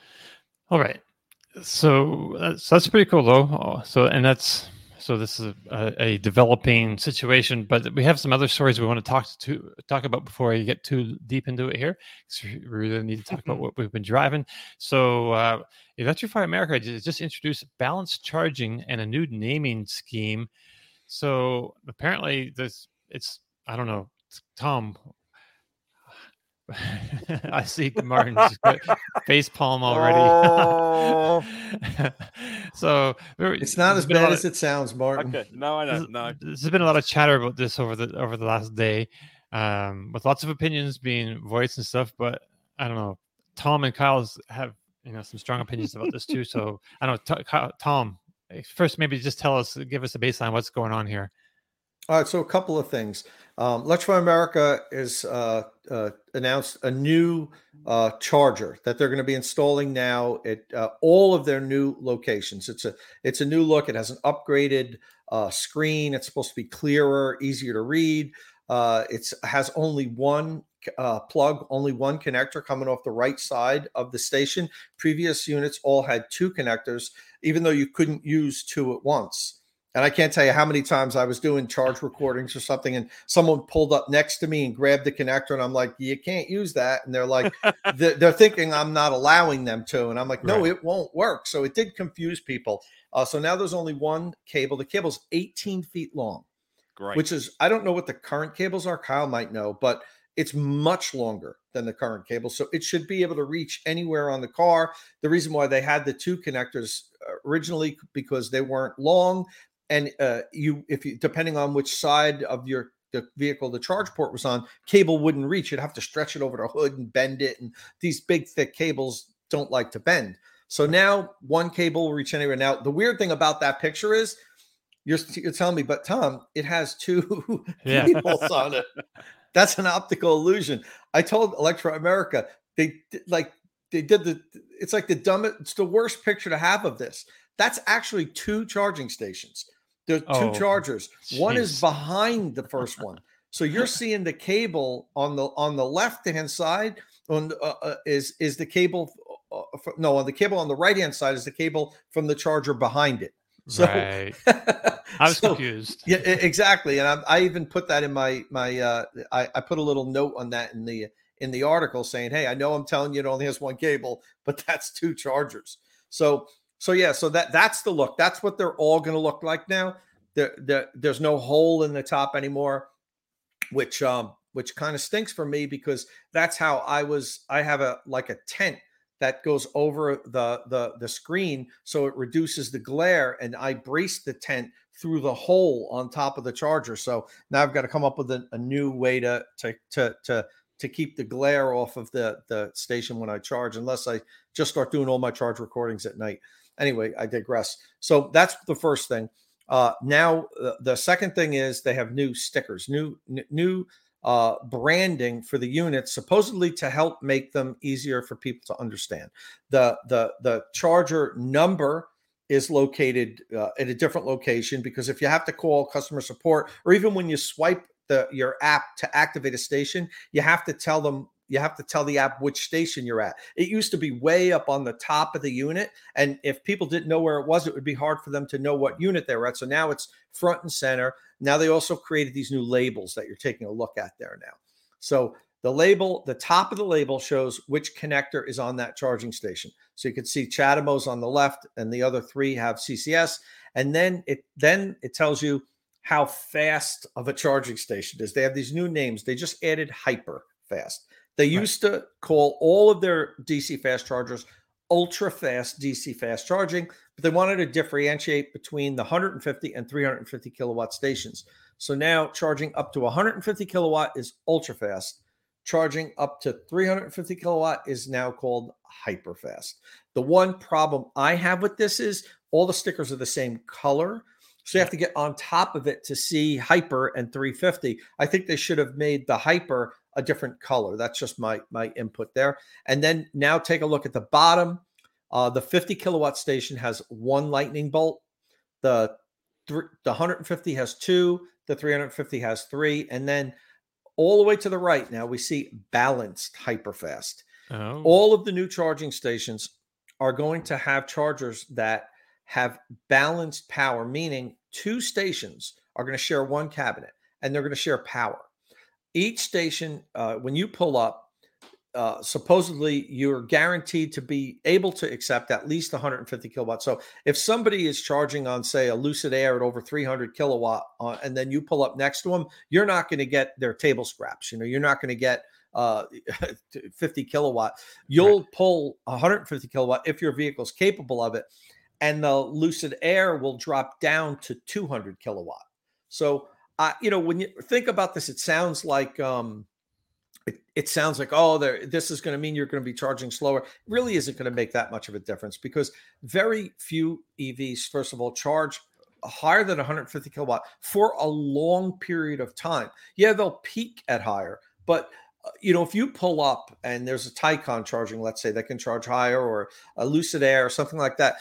All right. So, uh, so that's pretty cool, though. Uh, So, and that's so this is a, a developing situation, but we have some other stories we want to talk to talk about before you get too deep into it here. So we really need to talk about what we've been driving. So, uh, Electrify America just just introduced balanced charging and a new naming scheme. So apparently, this it's I don't know, Tom. I see Martin's face palm already. Oh. So there- It's not there's as been a bad lot as of- it sounds, Martin. Okay. No, I there's, don't. No. there's been a lot of chatter about this over the over the last day, um, with lots of opinions being voiced and stuff. But I don't know. Tom and Kyle's have you know some strong opinions about this too. So I don't know. T- Kyle- Tom, first maybe just tell us, give us a baseline. What's going on here? All right, so a couple of things. Um, Electrify America is uh, uh, announced a new uh, charger that they're going to be installing now at uh, all of their new locations. It's a it's a new look. It has an upgraded uh, screen. It's supposed to be clearer, easier to read. Uh, it has only one uh, plug, only one connector coming off the right side of the station. Previous units all had two connectors, even though you couldn't use two at once. And I can't tell you how many times I was doing charge recordings or something, and someone pulled up next to me and grabbed the connector, and I'm like, "You can't use that." And they're like, they're, they're thinking I'm not allowing them to, and I'm like, "No, Right. it won't work." So it did confuse people. Uh, so now there's only one cable. The cable's eighteen feet long, Great. which is I don't know what the current cables are. Kyle might know, but it's much longer than the current cable, so it should be able to reach anywhere on the car. The reason why they had the two connectors originally because they weren't long. And uh, you, if you, depending on which side of your the vehicle the charge port was on, cable wouldn't reach. You'd have to stretch it over the hood and bend it. And these big, thick cables don't like to bend. So now one cable will reach anywhere. Now, the weird thing about that picture is you're, you're telling me, but Tom, it has two Yeah. cables on it. That's an optical illusion. I told Electro America, they did- like, they did the, it's like the dumbest, it's the worst picture to have of this. That's actually two charging stations. There's two Oh, chargers. One is jeez. behind the first one. So you're seeing the cable on the on the left hand side on uh, uh, is is the cable uh, fr- no, on the cable on the right hand side is the cable from the charger behind it. So, Right. I was so, confused. Yeah, e- exactly. And I, I even put that in my my. Uh, I, I put a little note on that in the in the article saying, "Hey, I know I'm telling you it only has one cable, but that's two chargers." So so yeah, so that that's the look. That's what they're all going to look like now. There, there there's no hole in the top anymore, which um which kind of stinks for me because that's how I was. I have a like a tent that goes over the the the screen so it reduces the glare, and I brace the tent through the hole on top of the charger. So now I've got to come up with a, a new way to to to to to keep the glare off of the the station when I charge, unless I just start doing all my charge recordings at night. Anyway, I digress. So that's the first thing. Uh, now uh, the second thing is they have new stickers, new n- new uh, branding for the units, supposedly to help make them easier for people to understand. The the the charger number is located uh, at a different location, because if you have to call customer support, or even when you swipe the your app to activate a station, you have to tell them you have to tell the app which station you're at. It used to be way up on the top of the unit, and if people didn't know where it was, it would be hard for them to know what unit they were at. So now it's front and center. Now they also created these new labels that you're taking a look at there now. So the label, the top of the label shows which connector is on that charging station. So you can see Chatimo's on the left, and the other three have C C S. And then it then it tells you how fast of a charging station it is. They have these new names. They just added hyper fast. They used right. to call all of their D C fast chargers ultra fast D C fast charging, but they wanted to differentiate between the one hundred fifty and three hundred fifty kilowatt stations. So now charging up to one hundred fifty kilowatt is ultra fast. Charging up to three hundred fifty kilowatt is now called hyper fast. The one problem I have with this is all the stickers are the same color. So you have to get on top of it to see hyper and three fifty. I think they should have made the hyper a different color. That's just my, my input there. And then now take a look at the bottom. Uh, the fifty kilowatt station has one lightning bolt. The, th- the one hundred fifty has two. The three hundred fifty has three. And then all the way to the right now, we see balanced hyperfast. Oh. All of the new charging stations are going to have chargers that have balanced power, meaning two stations are going to share one cabinet, and they're going to share power. Each station, uh, when you pull up, uh, supposedly you're guaranteed to be able to accept at least one hundred fifty kilowatts. So if somebody is charging on, say, a Lucid Air at over three hundred kilowatt, uh, and then you pull up next to them, you're not going to get their table scraps. You know, you're not going to get uh, fifty kilowatt. You'll right. pull one hundred fifty kilowatt if your vehicle is capable of it, and the Lucid Air will drop down to two hundred kilowatt. So, uh, you know, when you think about this, it sounds like um, it, it sounds like, oh, there, this is going to mean you're going to be charging slower. It really isn't going to make that much of a difference, because very few E Vs, first of all, charge higher than one hundred fifty kilowatt for a long period of time. Yeah, they'll peak at higher, but uh, you know, if you pull up and there's a Taycan charging, let's say, that can charge higher, or a Lucid Air or something like that,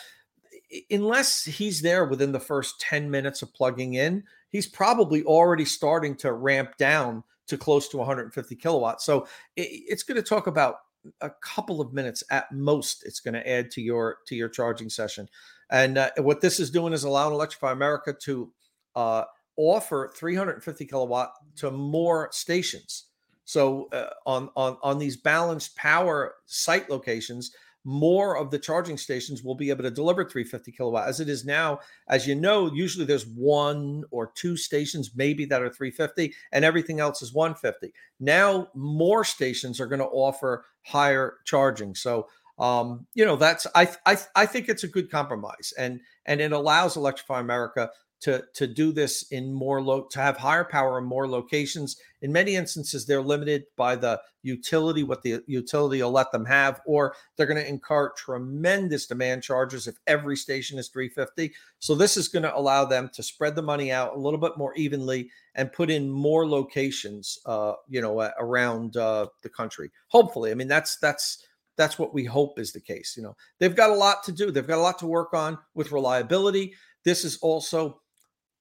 unless he's there within the first ten minutes of plugging in, he's probably already starting to ramp down to close to one hundred fifty kilowatts. So it, it's going to talk about a couple of minutes at most. It's going to add to your to your charging session. And uh, what this is doing is allowing Electrify America to uh, offer three hundred fifty kilowatt to more stations. So uh, on on on these balanced power site locations, more of the charging stations will be able to deliver three hundred fifty kilowatt. As it is now, as you know, usually there's one or two stations maybe that are three hundred fifty, and everything else is one hundred fifty. Now more stations are going to offer higher charging. So um, you know, that's I I I think it's a good compromise, and and it allows Electrify America to to do this in more low to have higher power in more locations. In many instances, they're limited by the utility, what the utility will let them have, or they're going to incur tremendous demand charges if every station is three hundred fifty. So this is going to allow them to spread the money out a little bit more evenly and put in more locations, uh, you know, uh, around uh, the country. Hopefully, I mean, that's that's that's what we hope is the case. You know, they've got a lot to do. They've got a lot to work on with reliability. This is also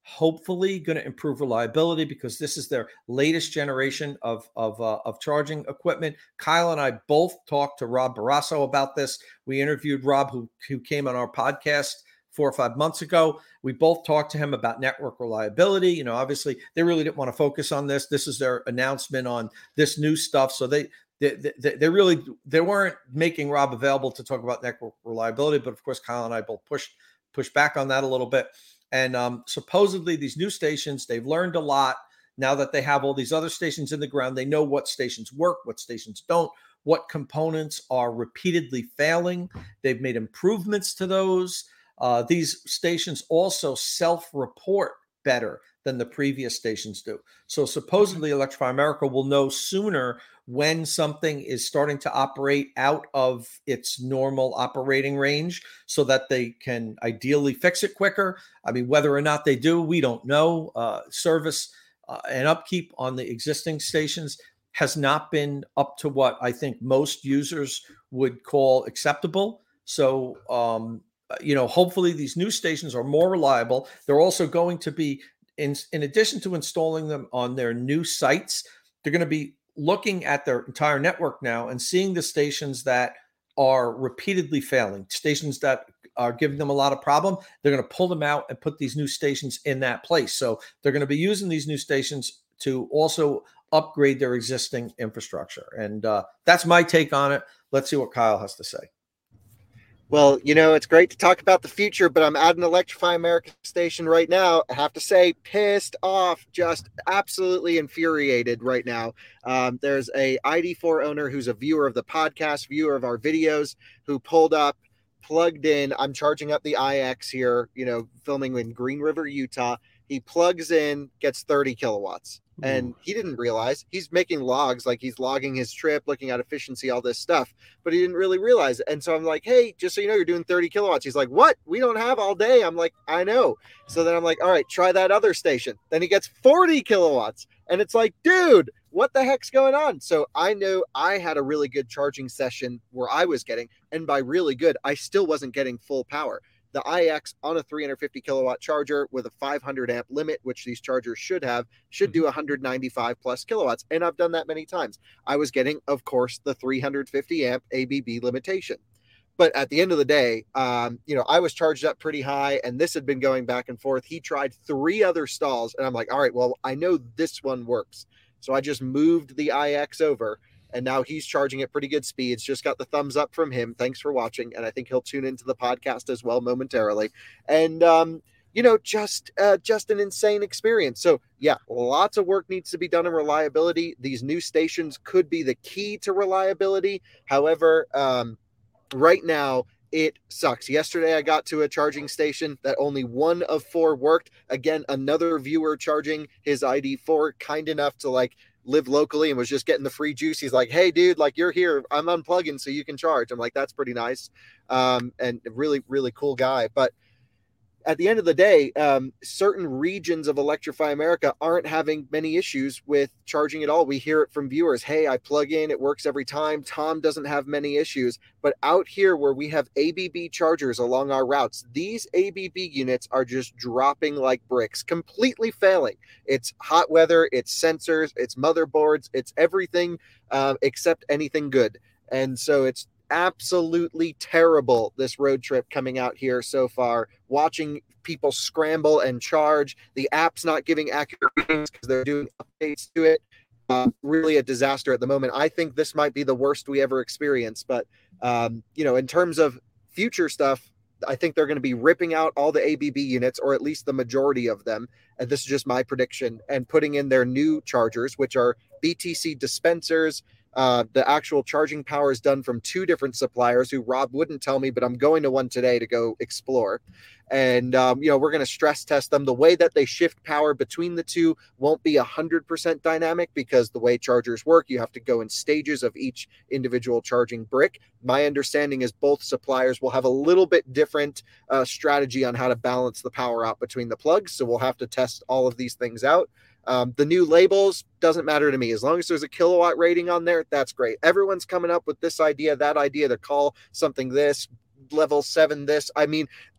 hopefully going to improve reliability because this is their latest generation of of, uh, of charging equipment. Kyle and I both talked to Rob Barrasso about this. We interviewed Rob, who, who came on our podcast four or five months ago. We both talked to him about network reliability. You know, obviously they really didn't want to focus on this. This is their announcement on this new stuff. So they, they, they, they really, they weren't making Rob available to talk about network reliability. But of course, Kyle and I both pushed, pushed back on that a little bit. And um, supposedly these new stations, they've learned a lot now that they have all these other stations in the ground. They know what stations work, what stations don't, what components are repeatedly failing. They've made improvements to those. Uh, these stations also self-report better than the previous stations do. So supposedly Electrify America will know sooner when something is starting to operate out of its normal operating range so that they can ideally fix it quicker. I mean, whether or not they do, we don't know. Uh, service uh, and upkeep on the existing stations has not been up to what I think most users would call acceptable. So, um, you know, hopefully these new stations are more reliable. They're also going to be, in, in addition to installing them on their new sites, they're going to be looking at their entire network now and seeing the stations that are repeatedly failing, stations that are giving them a lot of problem. They're going to pull them out and put these new stations in that place. So they're going to be using these new stations to also upgrade their existing infrastructure. And uh, that's my take on it. Let's see what Kyle has to say. Well, you know, it's great to talk about the future, but I'm at an Electrify America station right now. I have to say, pissed off, just absolutely infuriated right now. Um, there's a I D four owner who's a viewer of the podcast, viewer of our videos, who pulled up, plugged in. I'm charging up the I X here, you know, filming in Green River, Utah. He plugs in, gets thirty kilowatts. And he didn't realize he's making logs, like he's logging his trip, looking at efficiency, all this stuff, but he didn't really realize it. And so I'm like, hey, just so you know, you're doing thirty kilowatts. He's like, what? We don't have all day. I'm like, I know. So then I'm like, all right, try that other station. Then he gets forty kilowatts. And it's like, dude, what the heck's going on? So I know I had a really good charging session where I was getting, and by really good, I still wasn't getting full power. The I X on a three hundred fifty kilowatt charger with a five hundred amp limit, which these chargers should have, should do one hundred ninety-five plus kilowatts. And I've done that many times. I was getting, of course, the three hundred fifty amp A B B limitation. But at the end of the day, um, you know, I was charged up pretty high and this had been going back and forth. He tried three other stalls and I'm like, all right, well, I know this one works. So I just moved the I X over. And now he's charging at pretty good speeds. Just got the thumbs up from him. Thanks for watching. And I think he'll tune into the podcast as well momentarily. And, um, you know, just uh, just an insane experience. So, yeah, lots of work needs to be done in reliability. These new stations could be the key to reliability. However, um, right now, it sucks. Yesterday, I got to a charging station that only one of four worked. Again, another viewer charging his I D four, kind enough to, like, live locally and was just getting the free juice. He's like, hey dude, like you're here, I'm unplugging so you can charge. I'm like, that's pretty nice. Um, and really, really cool guy. But at the end of the day, um, certain regions of Electrify America aren't having many issues with charging at all. We hear it from viewers. Hey, I plug in, it works every time. Tom doesn't have many issues. But out here where we have A B B chargers along our routes, these A B B units are just dropping like bricks, completely failing. It's hot weather, it's sensors, it's motherboards, it's everything uh, except anything good. And so it's absolutely terrible, this road trip coming out here so far, watching people scramble and charge. The app's not giving accurate readings because they're doing updates to it. Uh, really a disaster at the moment. I think this might be the worst we ever experienced. But, um, you know, in terms of future stuff, I think they're going to be ripping out all the A B B units, or at least the majority of them. And this is just my prediction, and putting in their new chargers, which are B T C dispensers. Uh, the actual charging power is done from two different suppliers who Rob wouldn't tell me, but I'm going to one today to go explore. And, um, you know, we're going to stress test them. The way that they shift power between the two won't be one hundred percent dynamic, because the way chargers work, you have to go in stages of each individual charging brick. My understanding is both suppliers will have a little bit different uh, strategy on how to balance the power out between the plugs. So we'll have to test all of these things out. Um, the new labels doesn't matter to me. As long as there's a kilowatt rating on there, that's great. Everyone's coming up with this idea, that idea to call something this, level seven this. I mean, it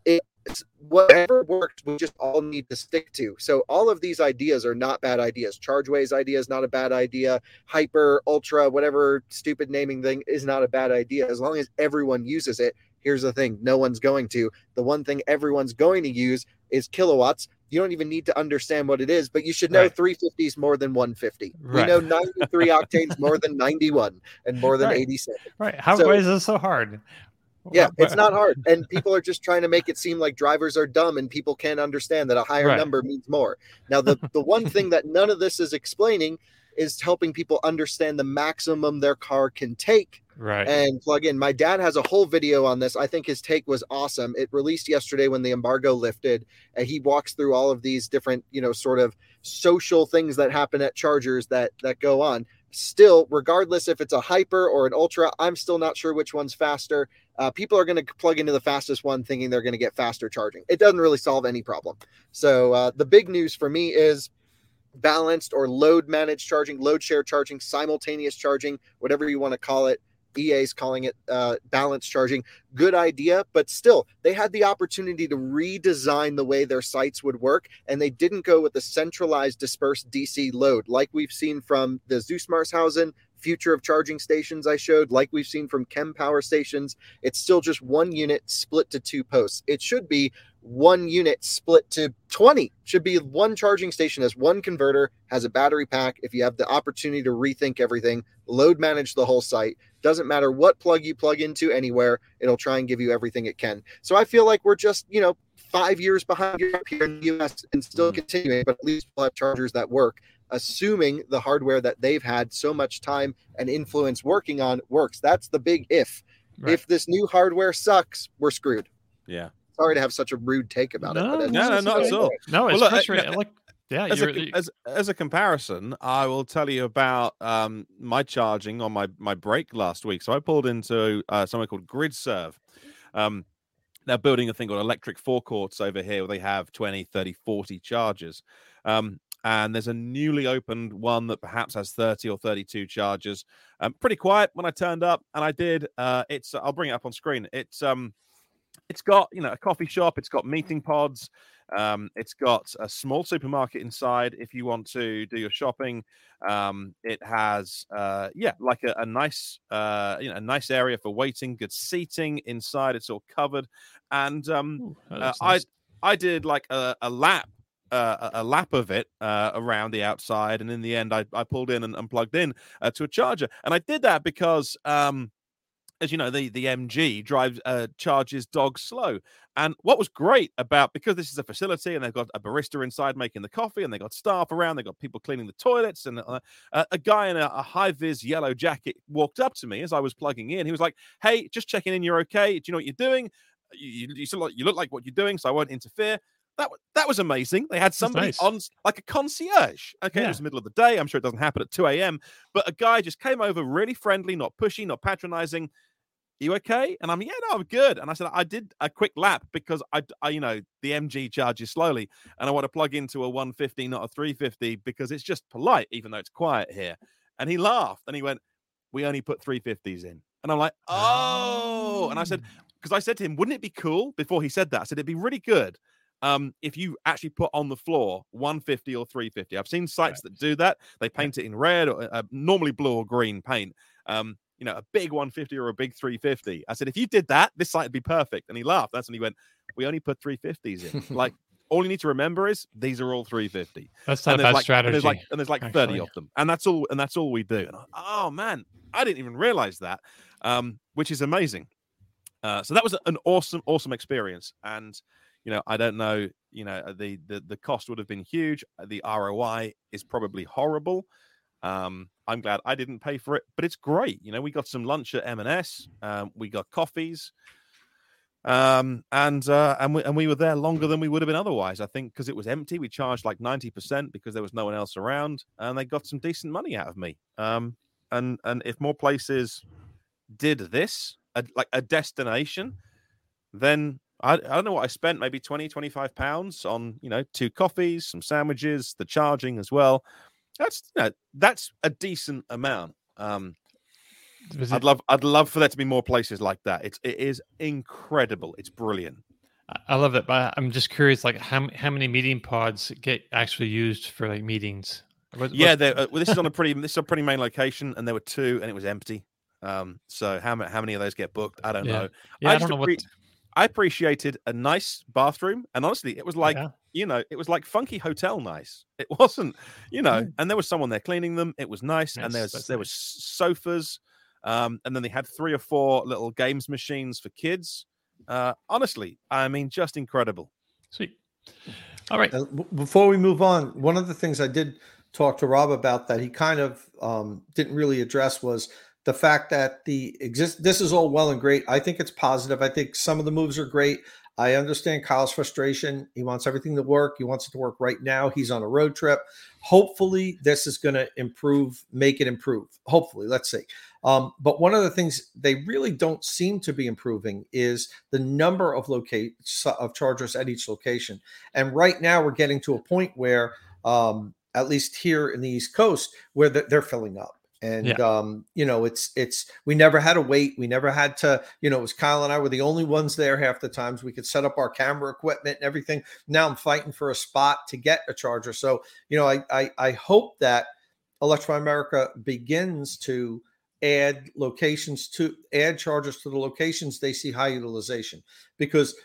it's whatever works, we just all need to stick to. So all of these ideas are not bad ideas. ChargeWay's idea is not a bad idea. Hyper, Ultra, whatever stupid naming thing is not a bad idea. As long as everyone uses it. Here's the thing, no one's going to. The one thing everyone's going to use is kilowatts. You don't even need to understand what it is, but you should know right. three fifty is more than one fifty. Right. We know ninety-three octanes more than ninety-one and more than right. eighty-seven. Right. How so, why is this so hard? Yeah, it's not hard. And people are just trying to make it seem like drivers are dumb and people can't understand that a higher right. number means more. Now, the, the one thing that none of this is explaining is helping people understand the maximum their car can take right. and plug in. My dad has a whole video on this. I think his take was awesome. It released yesterday when the embargo lifted, and he walks through all of these different, you know, sort of social things that happen at chargers that that go on. Still, regardless if it's a Hyper or an Ultra, I'm still not sure which one's faster. Uh, people are going to plug into the fastest one thinking they're going to get faster charging. It doesn't really solve any problem. So uh, the big news for me is balanced or load managed charging, load share charging, simultaneous charging, whatever you want to call it. E A's calling it uh, balanced charging. Good idea, but still, they had the opportunity to redesign the way their sites would work, and they didn't go with a centralized dispersed D C load like we've seen from the Zussmarshausen future of charging stations I showed, like we've seen from Chem Power stations. It's still just one unit split to two posts. It should be one unit split to twenty. Should be one charging station has one converter, has a battery pack. If you have the opportunity to rethink everything, load manage the whole site. Doesn't matter what plug you plug into anywhere, it'll try and give you everything it can. So I feel like we're just, you know, five years behind Europe here in the U S and still continuing, but at least we'll have chargers that work, assuming the hardware that they've had so much time and influence working on works. That's the big if. Right. If this new hardware sucks, we're screwed. Yeah. Sorry to have such a rude take about no, it. But no, no, not at all. No, it's well, frustrating. Look, like, yeah, as, you're, a, as, as a comparison, I will tell you about um, my charging on my, my break last week. So I pulled into uh, somewhere called GridServe. Um, they're building a thing called electric forecourts over here where they have twenty, thirty, forty chargers. Um, and there's a newly opened one that perhaps has thirty or thirty-two chargers. Um, pretty quiet when I turned up, and I did. Uh, it's I'll bring it up on screen. It's um, it's got, you know, a coffee shop. It's got meeting pods. Um, it's got a small supermarket inside if you want to do your shopping. Um, it has, uh, yeah, like a, a nice, uh, you know, a nice area for waiting. Good seating inside. It's all covered, and um, Ooh, uh, nice. I I did like a, a lap. Uh, a, a lap of it uh, around the outside, and in the end, I, I pulled in and, and plugged in uh, to a charger. And I did that because, um, as you know, the the M G drives uh, charges dog slow. And what was great about, because this is a facility and they've got a barista inside making the coffee, and they got staff around, they got people cleaning the toilets, and uh, a guy in a, a high vis yellow jacket walked up to me as I was plugging in. He was like, "Hey, just checking in, you're okay? Do you know what you're doing? You you, you, still, you look like what you're doing, so I won't interfere." That, that was amazing. They had somebody nice. on, like a concierge. Okay, yeah. It was the middle of the day. I'm sure it doesn't happen at two a.m. But a guy just came over, really friendly, not pushy, not patronizing. You okay? And I'm, yeah, no, I'm good. And I said, I did a quick lap because I, I, you know, the M G charges slowly, and I want to plug into a one fifty, not a three fifty, because it's just polite, even though it's quiet here. And he laughed and he went, "We only put three fifties in." And I'm like, oh. And I said, because I said to him, wouldn't it be cool? Before he said that, I said, it'd be really good Um, if you actually put on the floor one fifty or three fifty. I've seen sites right. that do that. They paint it in red or uh, normally blue or green paint. Um, you know, a big one fifty or a big three fifty. I said, if you did that, this site would be perfect. And he laughed. That's when he went, "We only put three fifties in." Like, all you need to remember is these are all three fifty. That's not a bad like, strategy. And there's like, and there's like thirty of them. And that's all, and that's all we do. And I, oh man, I didn't even realize that, um, which is amazing. Uh, so that was an awesome, awesome experience. And you know, I don't know, you know, the, the, the cost would have been huge. The R O I is probably horrible. Um, I'm glad I didn't pay for it, but it's great. You know, we got some lunch at M and S. Um, we got coffees. Um, and, uh, and we, and we were there longer than we would have been otherwise. I think because it was empty, we charged like ninety percent because there was no one else around, and they got some decent money out of me. Um, and, and if more places did this, a, like a destination, then I, I don't know what I spent, maybe twenty, twenty-five pounds on, you know, two coffees, some sandwiches, the charging as well. That's, you know, that's a decent amount. Um, I'd love, I'd love for there to be more places like that. It's, it is incredible. It's brilliant. I love it, but I'm just curious, like how how many meeting pods get actually used for like meetings? What, Yeah, what... uh, well, this is on a pretty this is a pretty main location, and there were two, and it was empty. Um, so how many how many of those get booked? I don't yeah. know. Yeah, I, I just don't know appre- what. I appreciated a nice bathroom, and honestly, it was like Yeah. you know, it was like funky hotel nice. It wasn't, you know, Mm. and there was someone there cleaning them. It was nice, Nice, and there was that's there nice. was sofas, um, and then they had three or four little games machines for kids. Uh, honestly, I mean, just incredible. Sweet. All right. Uh, b- before we move on, one of the things I did talk to Rob about that he kind of um, didn't really address was the fact that the exist. This is all well and great. I think it's positive. I think some of the moves are great. I understand Kyle's frustration. He wants everything to work. He wants it to work right now. He's on a road trip. Hopefully, this is going to improve, make it improve. Hopefully, let's see. Um, but one of the things they really don't seem to be improving is the number of locate of chargers at each location. And right now, we're getting to a point where, um, at least here in the East Coast, where they're filling up. And, Yeah. um, you know, it's, it's, we never had to wait. We never had to, you know, it was Kyle and I were the only ones there half the times. We could set up our camera equipment and everything. Now I'm fighting for a spot to get a charger. So, you know, I, I, I hope that Electrify America begins to add locations to add chargers to the locations they see high utilization, because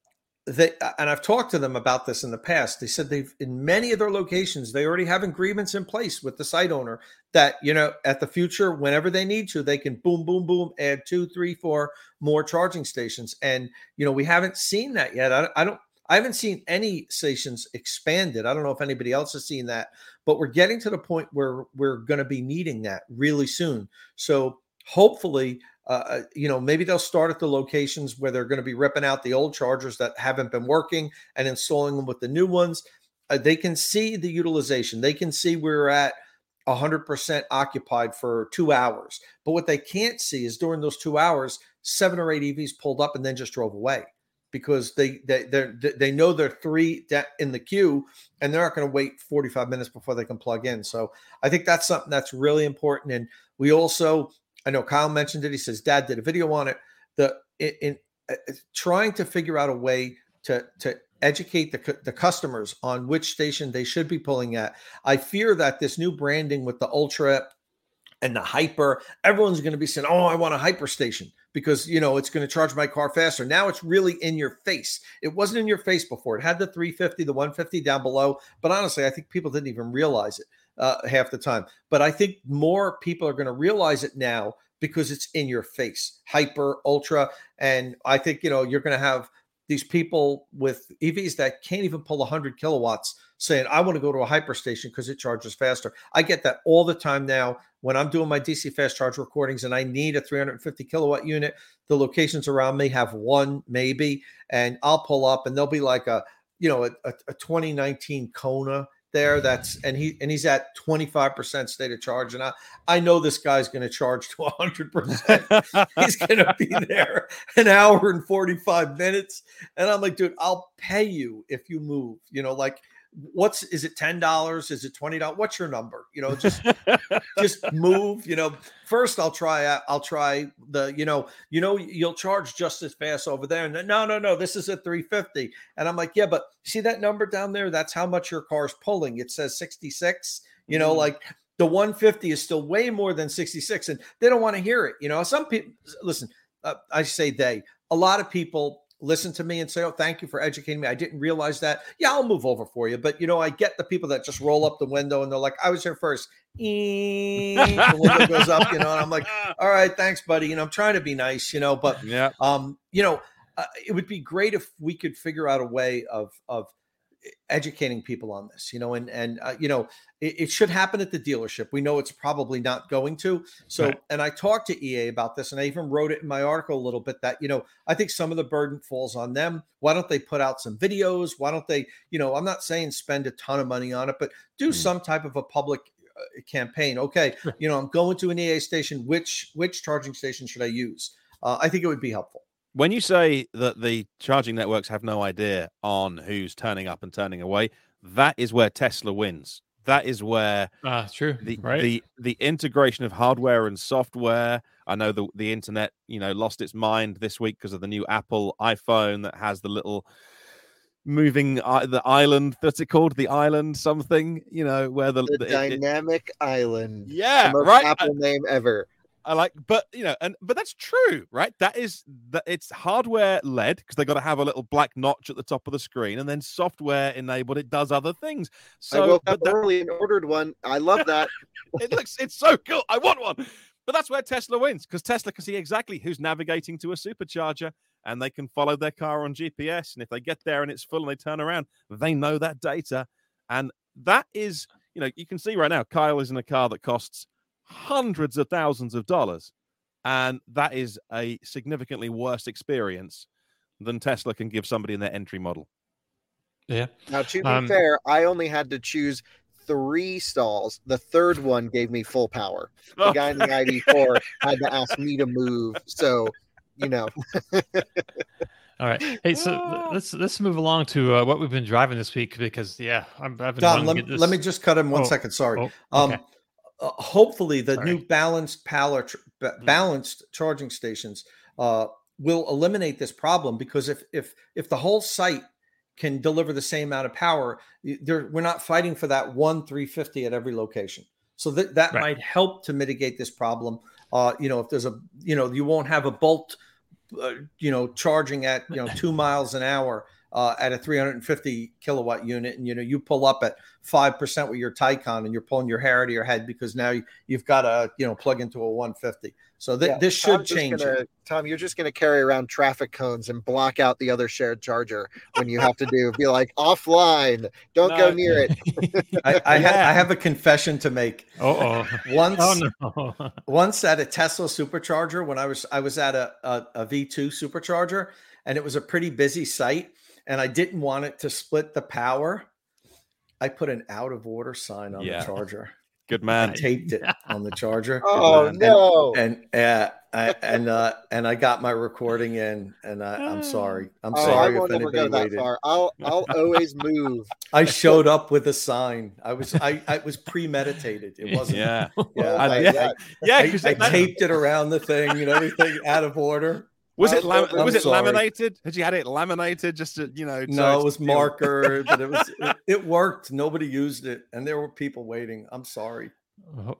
they, and I've talked to them about this in the past. They said they've, in many of their locations, they already have agreements in place with the site owner that, you know, at the future, whenever they need to, they can boom, boom, boom, add two, three, four more charging stations. And, you know, we haven't seen that yet. I, I don't, I haven't seen any stations expanded. I don't know if anybody else has seen that, but we're getting to the point where we're going to be needing that really soon. So hopefully, Uh, you know, maybe they'll start at the locations where they're going to be ripping out the old chargers that haven't been working and installing them with the new ones. Uh, they can see the utilization. They can see we're at one hundred percent occupied for two hours. But what they can't see is during those two hours, seven or eight E Vs pulled up and then just drove away, because they they they they know they're three in the queue and they're not going to wait forty-five minutes before they can plug in. So I think that's something that's really important. And we also, I know Kyle mentioned it. He says Dad did a video on it. The in, in uh, trying to figure out a way to to educate the the customers on which station they should be pulling at. I fear that this new branding with the Ultra and the Hyper, everyone's going to be saying, "Oh, I want a Hyper station because, you know, it's going to charge my car faster." Now it's really in your face. It wasn't in your face before. It had the three fifty, the one fifty down below, but honestly, I think people didn't even realize it. Uh, half the time. But I think more people are going to realize it now because it's in your face. Hyper, Ultra. And I think, you know, you're going to have these people with E Vs that can't even pull one hundred kilowatts saying, I want to go to a Hyper station because it charges faster. I get that all the time now when I'm doing my D C fast charge recordings and I need a three hundred fifty kilowatt unit. The locations around me have one maybe, and I'll pull up and there'll be like a, you know, a, a, a twenty nineteen Kona there, that's and he and he's at twenty-five percent state of charge, and I I know this guy's going to charge to one hundred percent. He's going to be there an hour and forty-five minutes, and I'm like, dude, I'll pay you if you move. You know, like, what's is it ten dollars? Is it twenty dollars? What's your number? You know, just just move. You know, first I'll try I'll try the you know you know you'll charge just as fast over there, and then, no no no this is at three fifty, and I'm like, yeah, but see that number down there? That's how much your car's pulling. It says sixty-six. You know, mm. like the one fifty is still way more than sixty-six, and they don't want to hear it. You know, some people listen. Uh, I say they. A lot of people listen to me and say, oh, thank you for educating me. I didn't realize that. Yeah, I'll move over for you. But, you know, I get the people that just roll up the window and they're like, I was here first. The window goes up, you know, and I'm like, all right, thanks, buddy. You know, I'm trying to be nice, you know, but, yeah, um, you know, uh, it would be great if we could figure out a way of, of educating people on this, you know, and, and, uh, you know, it, it should happen at the dealership. We know it's probably not going to. So, right. And I talked to E A about this, and I even wrote it in my article a little bit that, you know, I think some of the burden falls on them. Why don't they put out some videos? Why don't they, you know, I'm not saying spend a ton of money on it, but do mm. some type of a public uh, campaign. Okay. You know, I'm going to an E A station. Which, which charging station should I use? Uh, I think it would be helpful. When you say that the charging networks have no idea on who's turning up and turning away, that is where Tesla wins. that is where uh, true. the right. the the integration of hardware and software. I know the the internet, you know, lost its mind this week because of the new Apple iPhone that has the little moving uh, the island. That's it called the island something. You know, where the, the, the dynamic it, island. Yeah, the most right. Apple I, name ever. I like, but you know, and but that's true, right? That is that it's hardware led because they got to have a little black notch at the top of the screen, and then software enabled. It does other things. So I woke but up that, early and ordered one. I love that. it looks, it's so cool. I want one. But that's where Tesla wins because Tesla can see exactly who's navigating to a supercharger, and they can follow their car on G P S. And if they get there and it's full and they turn around, they know that data, and that is, you know, you can see right now Kyle is in a car that costs hundreds of thousands of dollars, and that is a significantly worse experience than Tesla can give somebody in their entry model. Yeah. Now, to be Um, fair, I only had to choose three stalls. The third one gave me full power. The Oh. guy in the I D four had to ask me to move. So, you know. All right. Hey, so Ah. let's let's move along to uh, what we've been driving this week because yeah, I'm, I've been Don, wanting let, to get this. let me just cut in one Oh, second. Sorry. oh, okay. Um, uh, hopefully, the Sorry. new balanced power, tr- ba- balanced charging stations uh, will eliminate this problem because if if if the whole site can deliver the same amount of power, there we're not fighting for that one three fifty at every location. So that that Right. might help to mitigate this problem. Uh, you know, if there's a, you know, you won't have a bolt, uh, you know, charging at, you know, two miles an hour uh, at a three hundred fifty kilowatt unit. And, you know, you pull up at five percent with your Taycan and you're pulling your hair out of your head because now you, you've got to, you know, plug into a one fifty. So th- Yeah, this should Tom's just change gonna- it. Tom, you're just going to carry around traffic cones and block out the other shared charger when you have to do. Be like, offline. Don't go No. near it. I, I, ha- Yeah. I have a confession to make. Oh, Once, oh no. once at a Tesla supercharger, when I was I was at a, a, a V two supercharger, and it was a pretty busy site, and I didn't want it to split the power. I put an out of order sign on Yeah. the charger. Good I man. taped it on the charger. Oh, man. no. And uh, I, and uh, and I got my recording in, and I, I'm sorry. I'm Oh, I sorry won't if ever go anybody that waited. far. I'll I'll always move. I showed up with a sign. I was I, I was premeditated. It wasn't. Yeah. Yeah, Oh I, my yeah. God. Yeah. I, 'cause I that- taped it around the thing and everything out of order. was it I'm lam- so- was I'm it sorry. laminated? Had you had it laminated just to, you know? so No, it's it was still- marker, but it was it, it worked. Nobody used it, and there were people waiting. I'm sorry. Oh,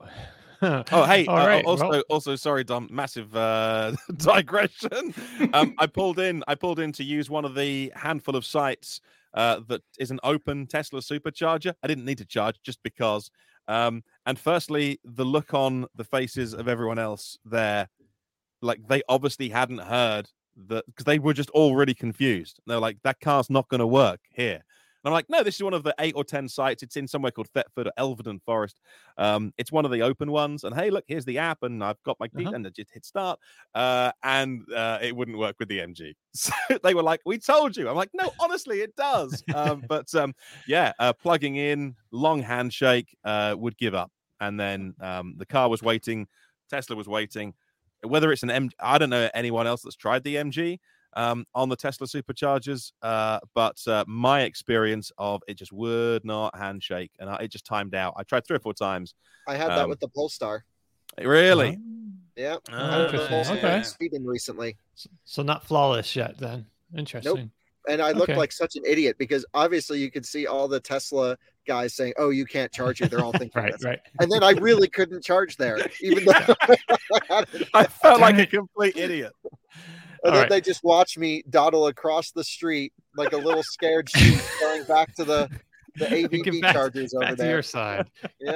Oh, hey! All uh, right. also, well, also, sorry, Dom. Massive uh, digression. Um, I pulled in. I pulled in to use one of the handful of sites uh, that is an open Tesla supercharger. I didn't need to charge just because. Um, and firstly, the look on the faces of everyone else there, like they obviously hadn't heard that because they were just already confused. They're like, "That car's not going to work here." And I'm like, no, this is one of the eight or ten sites. It's in somewhere called Thetford or Elvedon Forest. Um, it's one of the open ones. And hey, look, here's the app, and I've got my feet Uh-huh. and I just hit start. Uh, and uh, it wouldn't work with the M G. So they were like, we told you. I'm like, no, honestly, it does. Um, but um, yeah, uh, plugging in, long handshake, uh, would give up. And then um, the car was waiting. Tesla was waiting. Whether it's an M G, I don't know anyone else that's tried the M G. Um, on the Tesla superchargers, uh, but uh, my experience of it just would not handshake, and I, it just timed out. I tried three or four times. I had that Um, with the Polestar. Really? Yeah. Oh, I had the interesting. Polestar Okay. speeding recently. so not flawless yet then. Interesting. And I looked Okay. like such an idiot because obviously you could see all the Tesla guys saying, "Oh, you can't charge here." They're all thinking Right, this. right. And then I really couldn't charge there, even though I had it. I felt like Darn a it. complete idiot. And All then right. they just watch me dawdle across the street like a little scared sheep going back to the, the A V Get B back- chargers over Back to there. your side. Yeah.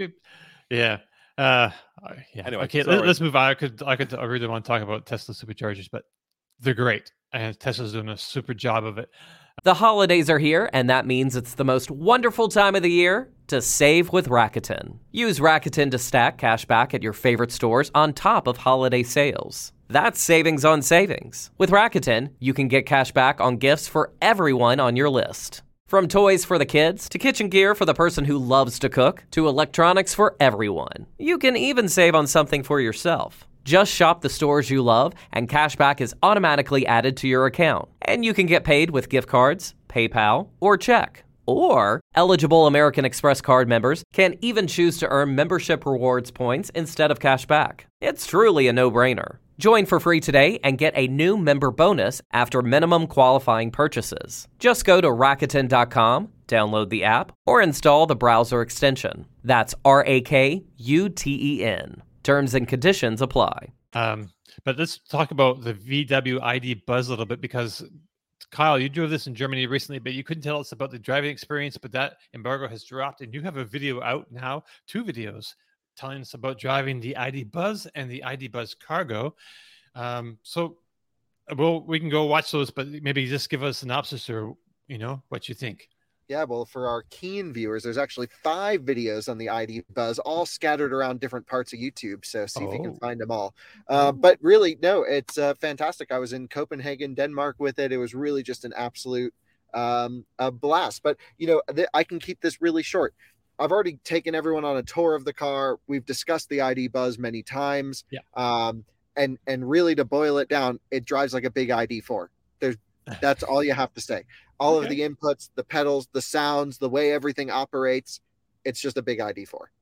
Yeah. Uh, yeah. Anyway, okay. sorry. Let, us move on. I could, I could, I really want to talk about Tesla superchargers, but they're great, and Tesla's doing a super job of it. The holidays are here, and that means it's the most wonderful time of the year to save with Rakuten. Use Rakuten to stack cash back at your favorite stores on top of holiday sales. That's savings on savings. With Rakuten, you can get cash back on gifts for everyone on your list. From toys for the kids, to kitchen gear for the person who loves to cook, to electronics for everyone. You can even save on something for yourself. Just shop the stores you love, and cashback is automatically added to your account. And you can get paid with gift cards, PayPal, or check. Or eligible American Express card members can even choose to earn membership rewards points instead of cash back. It's truly a no-brainer. Join for free today and get a new member bonus after minimum qualifying purchases. Just go to Rakuten dot com, download the app, or install the browser extension. That's R A K U T E N. Terms and conditions apply. Um, but let's talk about the V W I D Buzz a little bit, because Kyle, you drove this in Germany recently, but you couldn't tell us about the driving experience, but that embargo has dropped and you have a video out now, two videos, telling us about driving the I D Buzz and the I D Buzz Cargo. Um, so, well, we can go watch those, but maybe just give us a synopsis or, you know, what you think. Yeah, well, for our keen viewers, there's actually five videos on the I D Buzz, all scattered around different parts of YouTube. So see oh. if you can find them all. Uh, but really, no, it's uh, fantastic. I was in Copenhagen, Denmark with it. It was really just an absolute um, a blast. But, you know, th- I can keep this really short. I've already taken everyone on a tour of the car. We've discussed the I D Buzz many times. Yeah. Um, and, and really, to boil it down, it drives like a big I D four. There's That's all you have to say. All okay. of the inputs, the pedals, the sounds, the way everything operates, it's just a big I D four.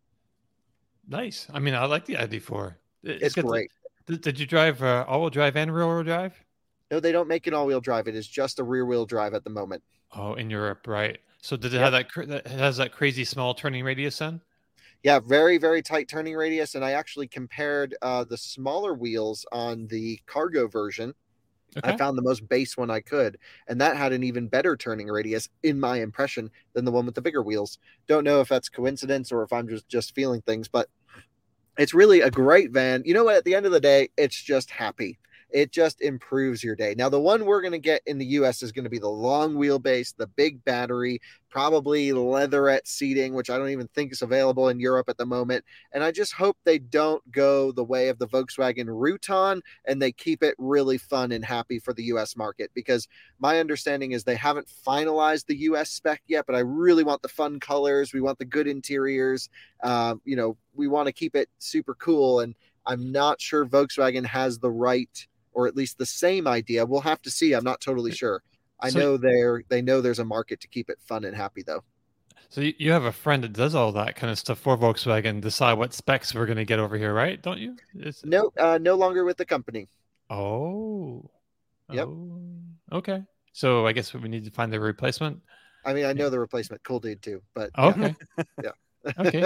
Nice. I mean, I like the I D four. It's, it's great. To, did you drive uh, all-wheel drive and rear-wheel drive? No, they don't make an all-wheel drive. It is just a rear-wheel drive at the moment. Oh, in Europe, right. So did it yep. have that, that has that crazy small turning radius then? Yeah, very, very tight turning radius. And I actually compared uh, the smaller wheels on the cargo version. Okay. I found the most base one I could, and that had an even better turning radius, in my impression, than the one with the bigger wheels. Don't know if that's coincidence or if I'm just, just feeling things, but it's really a great van. You know what? At the end of the day, it's just happy. It just improves your day. Now, the one we're going to get in the U S is going to be the long wheelbase, the big battery, probably leatherette seating, which I don't even think is available in Europe at the moment. And I just hope they don't go the way of the Volkswagen Routan and they keep it really fun and happy for the U S market, because my understanding is they haven't finalized the U S spec yet, but I really want the fun colors. We want the good interiors. Uh, you know, we want to keep it super cool. And I'm not sure Volkswagen has the right, or at least the same idea. We'll have to see. I'm not totally sure. I so, know they're, they know there's a market to keep it fun and happy though. So you, you have a friend that does all that kind of stuff for Volkswagen, decide what specs we're going to get over here, right? Don't you? Is... No, uh, no longer with the company. Oh, yep. Oh, okay. So I guess we need to find the replacement. I mean, I know the replacement Cool Dude too, but oh, okay. Yeah. Okay.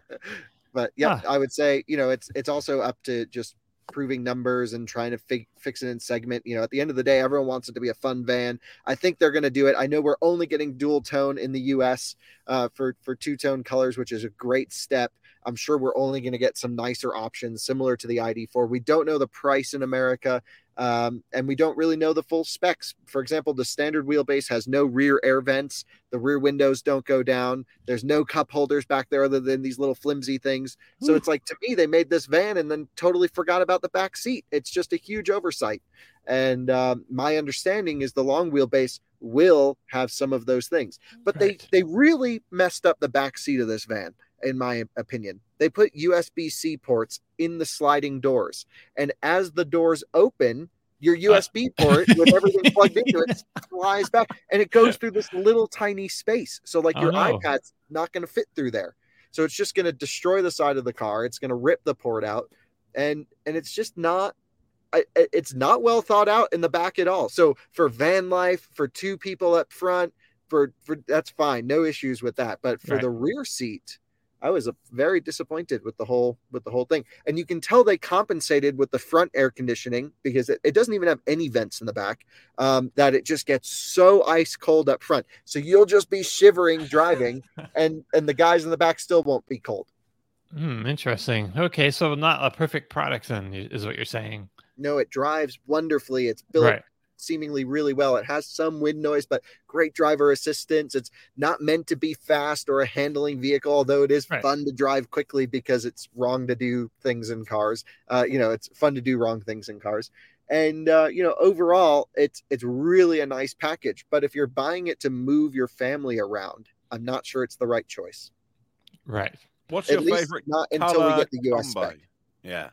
But yeah, huh. I would say, you know, it's, it's also up to just proving numbers and trying to fi- fix it in segment. You know, at the end of the day, everyone wants it to be a fun van. I think they're going to do it. I know we're only getting dual tone in the U S uh, for, for two tone colors, which is a great step. I'm sure we're only going to get some nicer options similar to the I D four. We don't know the price in America. Um, and we don't really know the full specs. For example, the standard wheelbase has no rear air vents. The rear windows don't go down. There's no cup holders back there other than these little flimsy things. So Ooh. It's like, to me, they made this van and then totally forgot about the back seat. It's just a huge oversight. And um, my understanding is the long wheelbase will have some of those things, but right. they, they really messed up the back seat of this van. In my opinion, they put U S B-C ports in the sliding doors. And as the doors open, your U S B uh, port with everything plugged into it flies back and it goes through this little tiny space. So like your oh, no. iPad's not going to fit through there. So it's just going to destroy the side of the car. It's going to rip the port out. And, and it's just not, it's not well thought out in the back at all. So for van life, for two people up front, for, for that's fine. No issues with that. But for right. the rear seat, I was very disappointed with the whole with the whole thing. And you can tell they compensated with the front air conditioning because it, it doesn't even have any vents in the back, um, that it just gets so ice cold up front. So you'll just be shivering driving and, and the guys in the back still won't be cold. Hmm, interesting. Okay, so not a perfect product then is what you're saying. No, it drives wonderfully. It's built right. seemingly really well. It has some wind noise, but great driver assistance. It's not meant to be fast or a handling vehicle, although it is right. fun to drive quickly because it's wrong to do things in cars. Uh, you know, it's fun to do wrong things in cars. And, uh, you know, overall, it's it's really a nice package. But if you're buying it to move your family around, I'm not sure it's the right choice. Right. What's At your favorite not until we get the U S combo? spec. Yeah.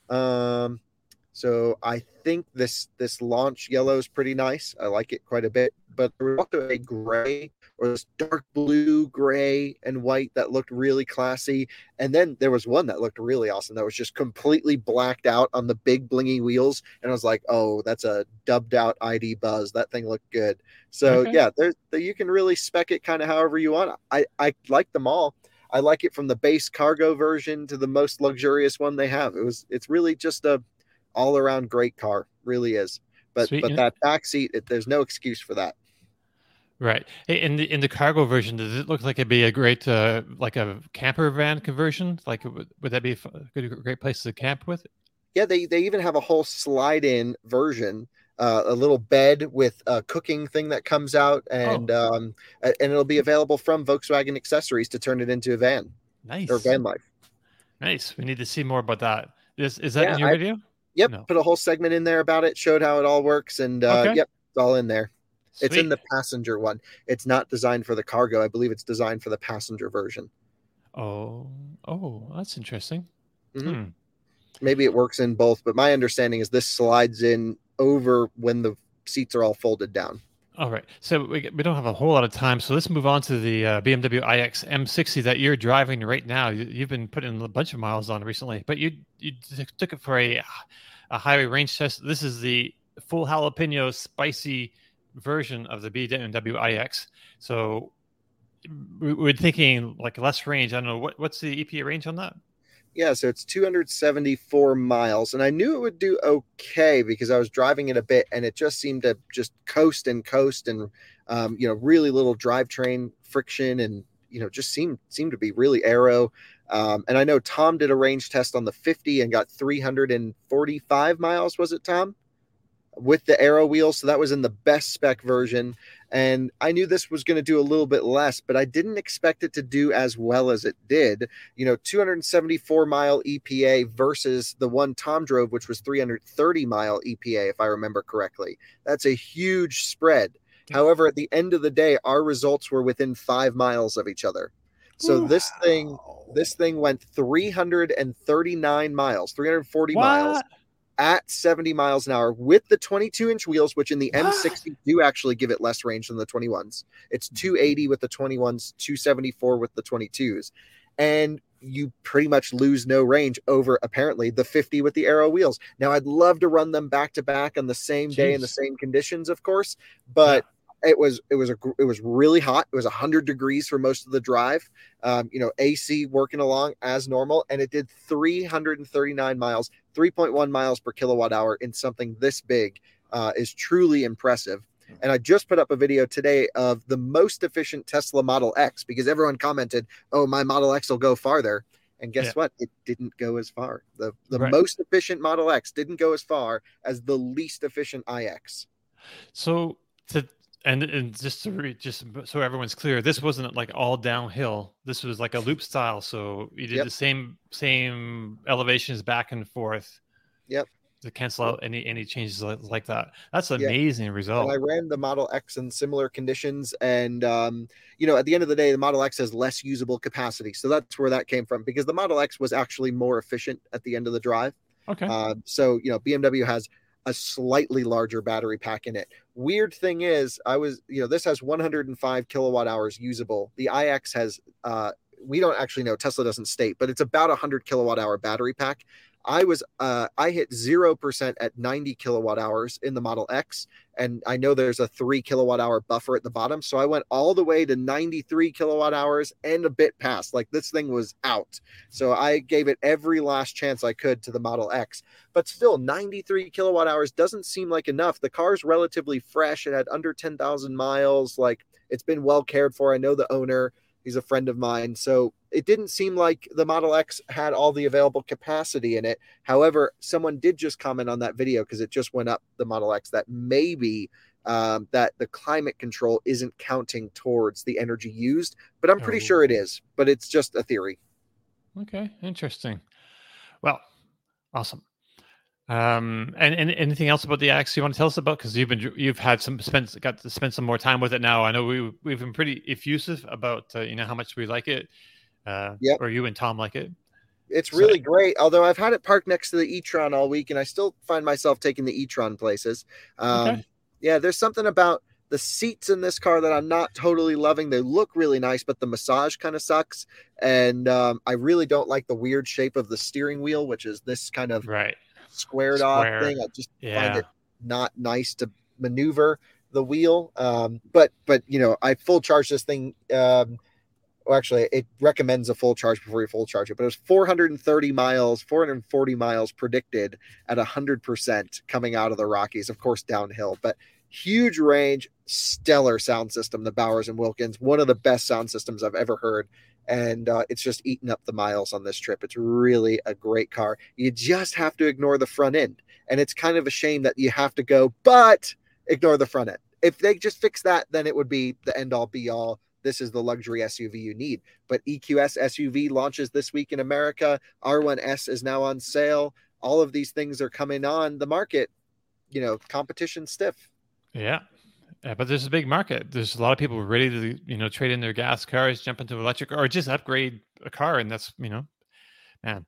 Um, So I think this this launch yellow is pretty nice. I like it quite a bit. But there was also a gray or this dark blue, gray, and white that looked really classy. And then there was one that looked really awesome that was just completely blacked out on the big blingy wheels. And I was like, oh, that's a dubbed out I D Buzz. That thing looked good. So Okay. yeah, there's you can really spec it kind of however you want. I, I like them all. I like it from the base cargo version to the most luxurious one they have. It was it's really just a all around great car, really is. But Sweet. but And- that back seat, it, there's no excuse for that. Right. Hey, in the in the cargo version, does it look like it'd be a great uh, like a camper van conversion? Like, would, would that be a f- good, great place to camp with? Yeah, they they even have a whole slide in version, uh, a little bed with a cooking thing that comes out, and Oh. um a- and it'll be available from Volkswagen Accessories to turn it into a van Nice. or van life. Nice. We need to see more about that. Is is that Yeah, in your I- video? Yep, No. put a whole segment in there about it, showed how it all works, and uh, Okay. yep, it's all in there. It's in Sweet. the passenger one. It's not designed for the cargo. I believe it's designed for the passenger version. Oh, oh, that's interesting. Mhm. Hmm. Maybe it works in both, but my understanding is this slides in over when the seats are all folded down. All right. So we, we don't have a whole lot of time. So let's move on to the uh, B M W iX M sixty that you're driving right now. You, you've been putting a bunch of miles on recently, but you you t- took it for a a highway range test. This is the full jalapeno spicy version of the B M W iX. So we- we're thinking like less range. I don't know what what's the E P A range on that. Yeah, so it's two hundred seventy-four miles, and I knew it would do okay because I was driving it a bit, and it just seemed to just coast and coast, and um, you know, really little drivetrain friction, and you know, just seemed seemed to be really aero. Um, and I know Tom did a range test on the fifty and got three hundred forty-five miles. Was it Tom? With the aero wheels, so that was in the best spec version. And I knew this was going to do a little bit less, but I didn't expect it to do as well as it did. You know, two hundred seventy-four mile E P A versus the one Tom drove, which was three hundred thirty mile E P A, if I remember correctly. That's a huge spread. However, at the end of the day, our results were within five miles of each other. So this thing, this thing went three hundred thirty-nine miles, three hundred forty miles What? at seventy miles an hour with the twenty-two inch wheels, which in the What? M sixty do actually give it less range than the twenty-ones. It's two eighty with the twenty-ones, two seventy-four with the twenty-twos. And you pretty much lose no range over apparently the fifty with the aero wheels. Now, I'd love to run them back to back on the same day in the Jeez. same conditions, of course, but it was it was a gr- it was really hot. It was one hundred degrees for most of the drive. Um, you know, A C working along as normal, and it did three hundred thirty-nine miles, three point one miles per kilowatt hour in something this big uh, is truly impressive. And I just put up a video today of the most efficient Tesla Model X because everyone commented, "Oh, my Model X will go farther." And guess Yeah. what? It didn't go as far. The the Right. most efficient Model X didn't go as far as the least efficient iX. So to and and just to re, just so everyone's clear, this wasn't like all downhill. This was like a loop style. So you did Yep. the same same elevations back and forth. Yep. To cancel out any any changes like, like that. That's an Yeah. amazing result. And I ran the Model X in similar conditions. And, um, you know, at the end of the day, the Model X has less usable capacity. So that's where that came from because the Model X was actually more efficient at the end of the drive. Okay. Uh, so, you know, B M W has a slightly larger battery pack in it. Weird thing is, I was, you know, this has one hundred five kilowatt hours usable. The iX has, uh, we don't actually know, Tesla doesn't state, but it's about a one hundred kilowatt hour battery pack. I was, uh, I hit zero percent at ninety kilowatt hours in the Model X. And I know there's a three kilowatt hour buffer at the bottom. So I went all the way to ninety-three kilowatt hours and a bit past. Like this thing was out. So I gave it every last chance I could to the Model X. But still, ninety-three kilowatt hours doesn't seem like enough. The car's relatively fresh. It had under ten thousand miles. Like it's been well cared for. I know the owner. He's a friend of mine. So it didn't seem like the Model X had all the available capacity in it. However, someone did just comment on that video because it just went up the Model X that maybe um, that the climate control isn't counting towards the energy used, but I'm pretty Oh. sure it is, but it's just a theory. Okay. Interesting. Well, awesome. Um, and, and anything else about the X you want to tell us about? Because you've been you've had some spent got to spend some more time with it now. I know we we've been pretty effusive about uh, you know how much we like it. Uh, Yep. Or you and Tom like it. It's So- really great. Although I've had it parked next to the e-tron all week, and I still find myself taking the e-tron places. Um, Okay. Yeah, there's something about the seats in this car that I'm not totally loving. They look really nice, but the massage kind of sucks. And um, I really don't like the weird shape of the steering wheel, which is this kind of right squared Square. off thing. I just Yeah. find it not nice to maneuver the wheel. Um, but, but, you know, I full charge this thing. Um, well, actually, it recommends a full charge before you full charge it, but it was four hundred thirty miles, four hundred forty miles predicted at one hundred percent coming out of the Rockies, of course, downhill, but huge range, stellar sound system, the Bowers and Wilkins, one of the best sound systems I've ever heard. And uh, it's just eating up the miles on this trip. It's really a great car. You just have to ignore the front end. And it's kind of a shame that you have to go, but ignore the front end. If they just fix that, then it would be the end all be all. This is the luxury S U V you need. But E Q S S U V launches this week in America. R one S is now on sale. All of these things are coming on the market. You know, competition stiff. Yeah. Yeah, but there's a big market. There's a lot of people ready to, you know, trade in their gas cars, jump into electric, or just upgrade a car. And that's, you know, man.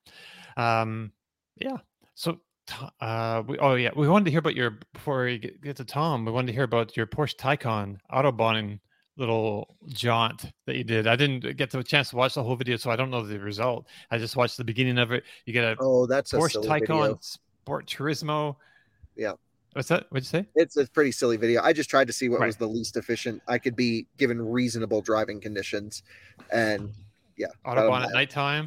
Um, yeah. So, uh, we, oh, yeah. We wanted to hear about your, before we get, get to Tom, we wanted to hear about your Porsche Taycan Autobahn little jaunt that you did. I didn't get the chance to watch the whole video, so I don't know the result. I just watched the beginning of it. You get a oh, that's Porsche a silly Taycan video. Sport Turismo. Yeah. What's that? What'd you say? It's a pretty silly video. I just tried to see what Right. was the least efficient I could be given reasonable driving conditions. And yeah. Autobahn at nighttime.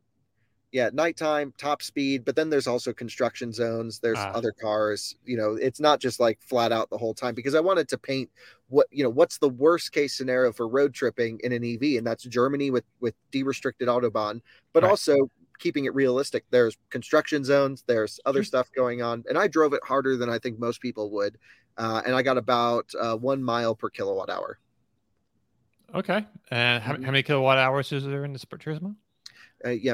Yeah, nighttime, top speed, but then there's also construction zones. There's Ah. other cars. You know, it's not just like flat out the whole time, because I wanted to paint what, you know, what's the worst case scenario for road tripping in an E V, and that's Germany with with de-restricted Autobahn, but Right. also keeping it realistic. There's construction zones, there's other Sure. stuff going on, and I drove it harder than I think most people would, uh, and I got about uh, one mile per kilowatt hour. Okay. And how, Mhm. how many kilowatt hours is there in the Sport Turismo? Uh, yeah,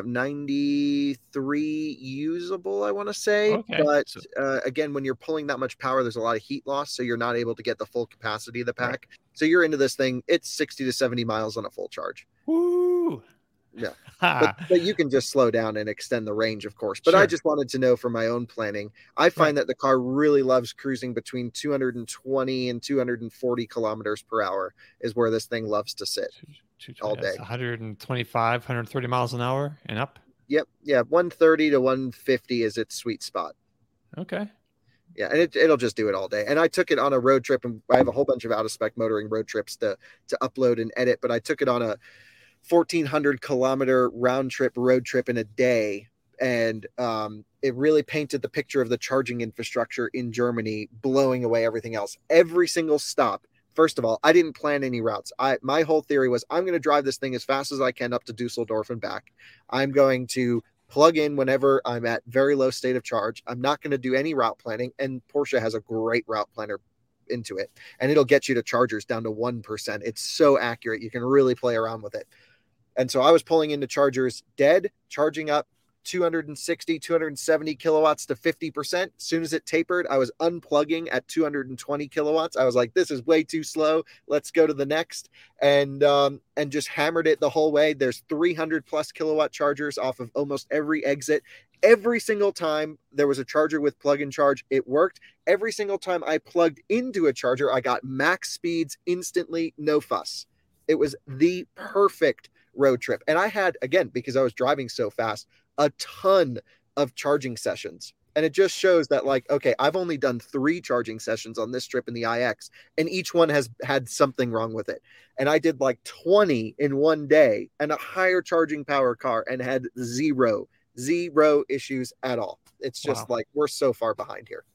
ninety-three usable, I want to say. Okay, But so- uh, again, when you're pulling that much power, there's a lot of heat loss, so you're not able to get the full capacity of the Right. pack. So you're into this thing, it's sixty to seventy miles on a full charge. Woo! Yeah. Ha. But, but you can just slow down and extend the range, of course. But I Sure. just wanted to know for my own planning. I find that the car really loves cruising between two hundred twenty and two hundred forty kilometers per hour is where this thing loves to sit. Two- two- all that's day. one hundred twenty-five, one hundred thirty miles an hour and up. Yep. Yeah. one thirty to one fifty is its sweet spot. Okay. Yeah, and it, it'll just do it all day. And I took it on a road trip, and I have a whole bunch of out of spec motoring road trips to to upload and edit. But I took it on a fourteen hundred kilometer round trip road trip in a day, and um, it really painted the picture of the charging infrastructure in Germany, blowing away everything else. Every single stop. First of all, I didn't plan any routes. I my whole theory was I'm going to drive this thing as fast as I can up to Dusseldorf and back. I'm going to plug in whenever I'm at very low state of charge. I'm not going to do any route planning, and Porsche has a great route planner into it, and it'll get you to chargers down to one percent. It's so accurate. You can really play around with it. And so I was pulling into chargers dead, charging up two hundred sixty, two hundred seventy kilowatts to fifty percent. As soon as it tapered, I was unplugging at two hundred twenty kilowatts. I was like, this is way too slow. Let's go to the next. And, um, and just hammered it the whole way. There's three hundred plus kilowatt chargers off of almost every exit. Every single time there was a charger with plug and charge, it worked. Every single time I plugged into a charger, I got max speeds instantly, no fuss. It was the perfect road trip. And I had, again, because I was driving so fast, a ton of charging sessions. And it just shows that, like, okay, I've only done three charging sessions on this trip in the I X, and each one has had something wrong with it. And I did like twenty in one day and a higher charging power car and had zero, zero issues at all. It's just Wow. like, we're so far behind here.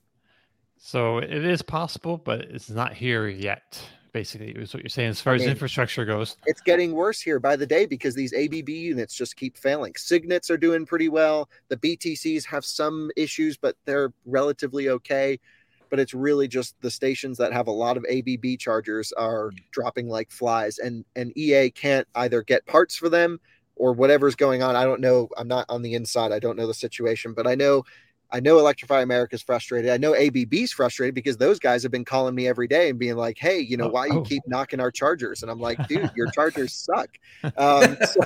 So it is possible, but it's not here yet. Basically, is what you're saying as far as mean- infrastructure goes. It's getting worse here by the day because these A B B units just keep failing. Signets are doing pretty well. The B T Cs have some issues, but they're relatively okay. But it's really just the stations that have a lot of A B B chargers are dropping like flies, and and E A can't either get parts for them or whatever's going on. I don't know. I'm not on the inside. I don't know the situation, but I know I know Electrify America is frustrated. I know A B B's frustrated because those guys have been calling me every day and being like, hey, you know, Oh, why you oh. keep knocking our chargers? And I'm like, dude, your chargers suck. Um, so,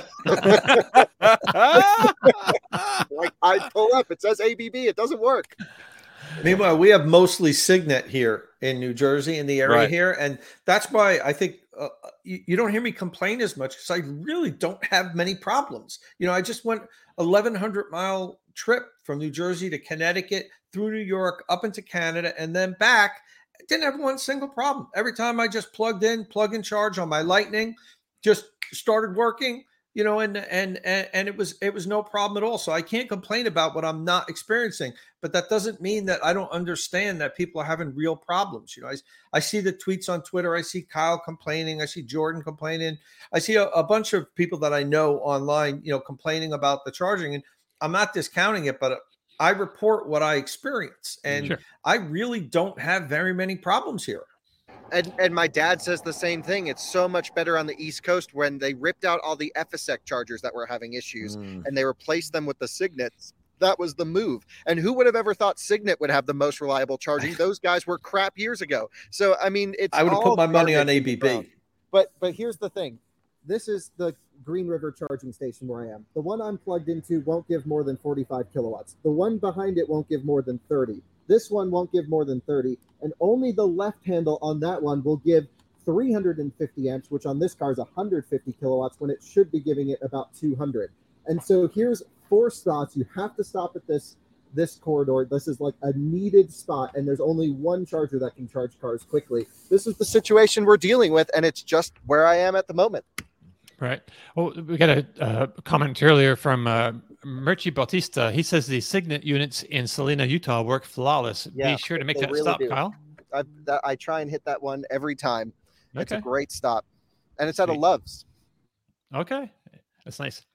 like, I pull up, it says A B B, it doesn't work. Meanwhile, we have mostly Signet here in New Jersey, in the area Right. here. And that's why I think uh, you, you don't hear me complain as much, because I really don't have many problems. You know, I just went eleven hundred mile trip from New Jersey to Connecticut, through New York, up into Canada, and then back. Didn't have one single problem. Every time I just plugged in, plug and charge on my Lightning, just started working, you know, and, and, and, and it was, it was no problem at all. So I can't complain about what I'm not experiencing, but that doesn't mean that I don't understand that people are having real problems. You know, I, I see the tweets on Twitter. I see Kyle complaining. I see Jordan complaining. I see a, a bunch of people that I know online, you know, complaining about the charging, and I'm not discounting it, but I report what I experience, and Sure. I really don't have very many problems here. And and my dad says the same thing. It's so much better on the East Coast. When they ripped out all the F S E C chargers that were having issues Mm. and they replaced them with the Signets, that was the move. And who would have ever thought Signet would have the most reliable charging? Those guys were crap years ago. So I mean, it's I would have all put my money on garbage A in B the B. ground. But but here's the thing. This is the Green River charging station where I am. The one I'm plugged into won't give more than forty-five kilowatts. The one behind it won't give more than thirty. This one won't give more than thirty. And only the left handle on that one will give three hundred fifty amps, which on this car is one hundred fifty kilowatts, when it should be giving it about two hundred. And so here's four spots. You have to stop at this this corridor. This is like a needed spot, and there's only one charger that can charge cars quickly. This is the situation we're dealing with, and it's just where I am at the moment. Right. Well, we got a uh, comment earlier from uh, Murchi Bautista. He says the Signet units in Salina, Utah work flawless. Yeah, Be sure to make they that really stop, do. Kyle. I, that, I try and hit that one every time. It's a Okay. great stop, and it's at a Sweet. Love's. Okay. That's nice.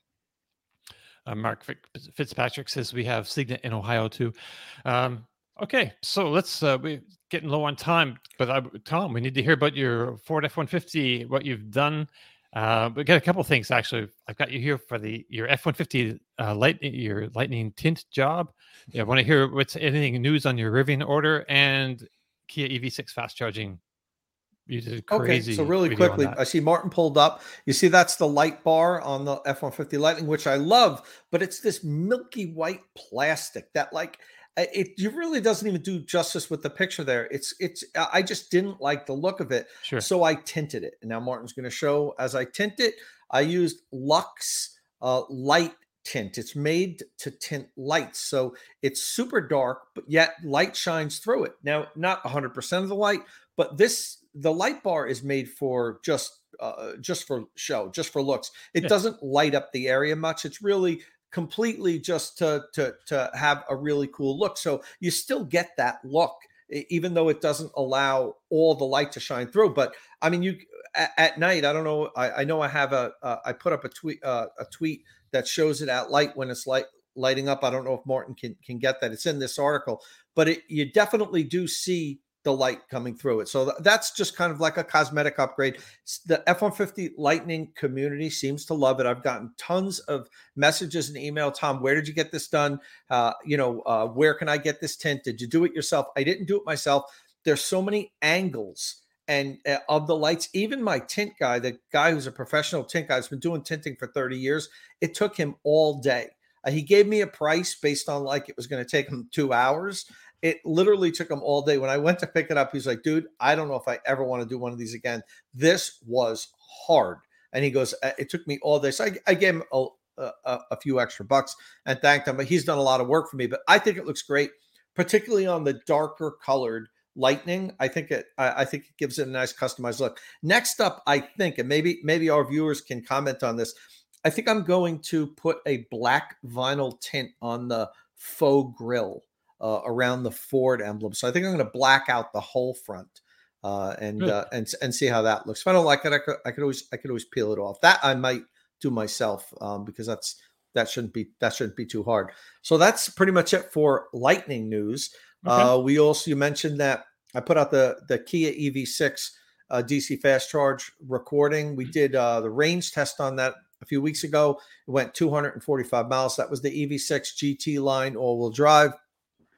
Uh, Mark Fitz- Fitzpatrick says we have Signet in Ohio too. Um, okay. So let's, uh, we're getting low on time, but I, Tom, we need to hear about your Ford F one fifty, what you've done. Uh, we got a couple of things actually. I've got you here for the your F one fifty uh, light your lightning tint job. Yeah, I want to hear what's anything news on your Rivian order and Kia E V six fast charging. You did a crazy. Okay, so really video on quickly, that. I see Martin pulled up. You see that's the light bar on the F one fifty Lightning, which I love, but it's this milky white plastic that like it, it really doesn't even do justice with the picture there. It's it's I just didn't like the look of it. Sure. So I tinted it. And now Martin's going to show as I tint it, I used Lux uh, light tint. It's made to tint lights. So it's super dark, but yet light shines through it. Now, not one hundred percent of the light, but this the light bar is made for just uh, just for show, just for looks. It Yeah. doesn't light up the area much. It's really completely just to to to have a really cool look. So you still get that look, e- even though it doesn't allow all the light to shine through. But I mean, you at, at night, I don't know. I, I know I have a uh, I put up a tweet uh, a tweet that shows it at light when it's light lighting up. I don't know if Martin can can get that. It's in this article, but it, you definitely do see the light coming through it. So th- that's just kind of like a cosmetic upgrade. S- The F one fifty Lightning community seems to love it. I've gotten tons of messages and email. Tom, where did you get this done? Uh, you know, uh, where can I get this tint? Did you do it yourself? I didn't do it myself. There's so many angles and uh, of the lights. Even my tint guy, the guy who's a professional tint guy, has been doing tinting for thirty years. It took him all day. Uh, he gave me a price based on like it was going to take him two hours. It literally took him all day. When I went to pick it up, he's like, dude, I don't know if I ever want to do one of these again. This was hard. And he goes, "Uh, it took me all day." So I, I gave him a, a, a few extra bucks and thanked him, but he's done a lot of work for me. But I think it looks great, particularly on the darker colored Lightning. I think it, I, I think it gives it a nice customized look. Next up, I think, and maybe, maybe our viewers can comment on this. I think I'm going to put a black vinyl tint on the faux grille uh, around the Ford emblem. So I think I'm going to black out the whole front uh, and Good. uh, and and see how that looks. If I don't like it, I could, I could always I could always peel it off. That I might do myself um, because that's that shouldn't be that shouldn't be too hard. So that's pretty much it for Lightning news. Okay. Uh, we also you mentioned that I put out the the Kia E V six uh, D C fast charge recording. We did uh, the range test on that a few weeks ago. It went two hundred forty-five miles. That was the E V six G T line all-wheel drive.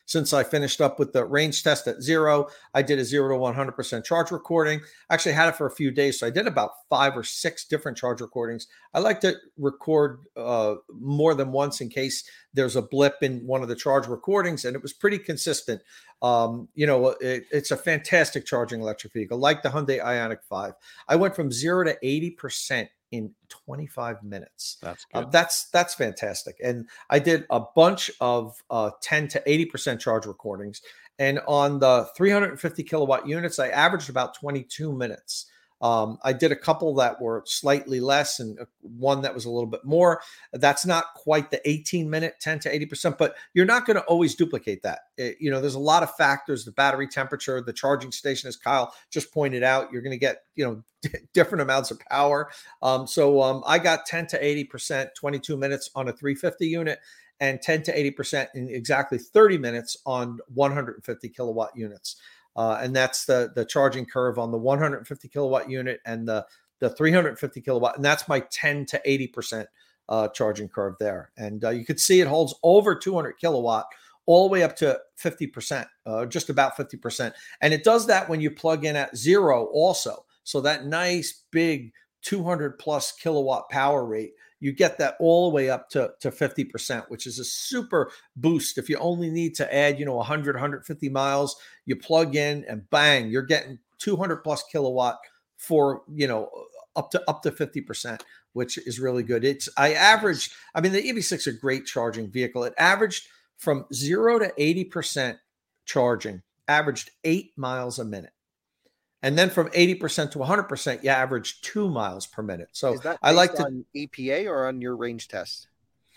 since I finished up with the range test at zero. I did a zero to one hundred percent charge recording. Actually had it for a few days. So I did about five or six different charge recordings. I like to record uh, more than once in case there's a blip in one of the charge recordings, and it was pretty consistent. Um, you know, it, it's a fantastic charging electric vehicle, like the Hyundai Ioniq five. I went from zero to eighty percent in twenty-five minutes. That's Uh, good. that's that's fantastic. And I did a bunch of uh, ten to eighty percent charge recordings. And on the three hundred fifty kilowatt units, I averaged about twenty-two minutes. Um, I did a couple that were slightly less and one that was a little bit more. That's not quite the eighteen minute, ten to eighty percent, but you're not going to always duplicate that. It, you know, there's a lot of factors, the battery temperature, the charging station, as Kyle just pointed out, you're going to get, you know, d- different amounts of power. Um, so um, I got ten to eighty percent, twenty-two minutes on a three fifty unit, and ten to eighty percent in exactly thirty minutes on one hundred fifty kilowatt units. Uh, and that's the the charging curve on the one hundred fifty kilowatt unit and the, the three hundred fifty kilowatt. And that's my ten to eighty percent uh, charging curve there. And uh, you could see it holds over two hundred kilowatt all the way up to fifty percent, uh, just about fifty percent. And it does that when you plug in at zero also. So that nice big two hundred plus kilowatt power rate, you get that all the way up to, to fifty percent, which is a super boost. If you only need to add, you know, one hundred, one hundred fifty miles, you plug in and bang, you're getting two hundred plus kilowatt for, you know, up to up to fifty percent, which is really good. It's I averaged, I mean, the E V six is a great charging vehicle. It averaged from zero to eighty percent charging, averaged eight miles a minute. And then from eighty percent to one hundred percent, you average two miles per minute. So Is that I like based to. on E P A or on your range test?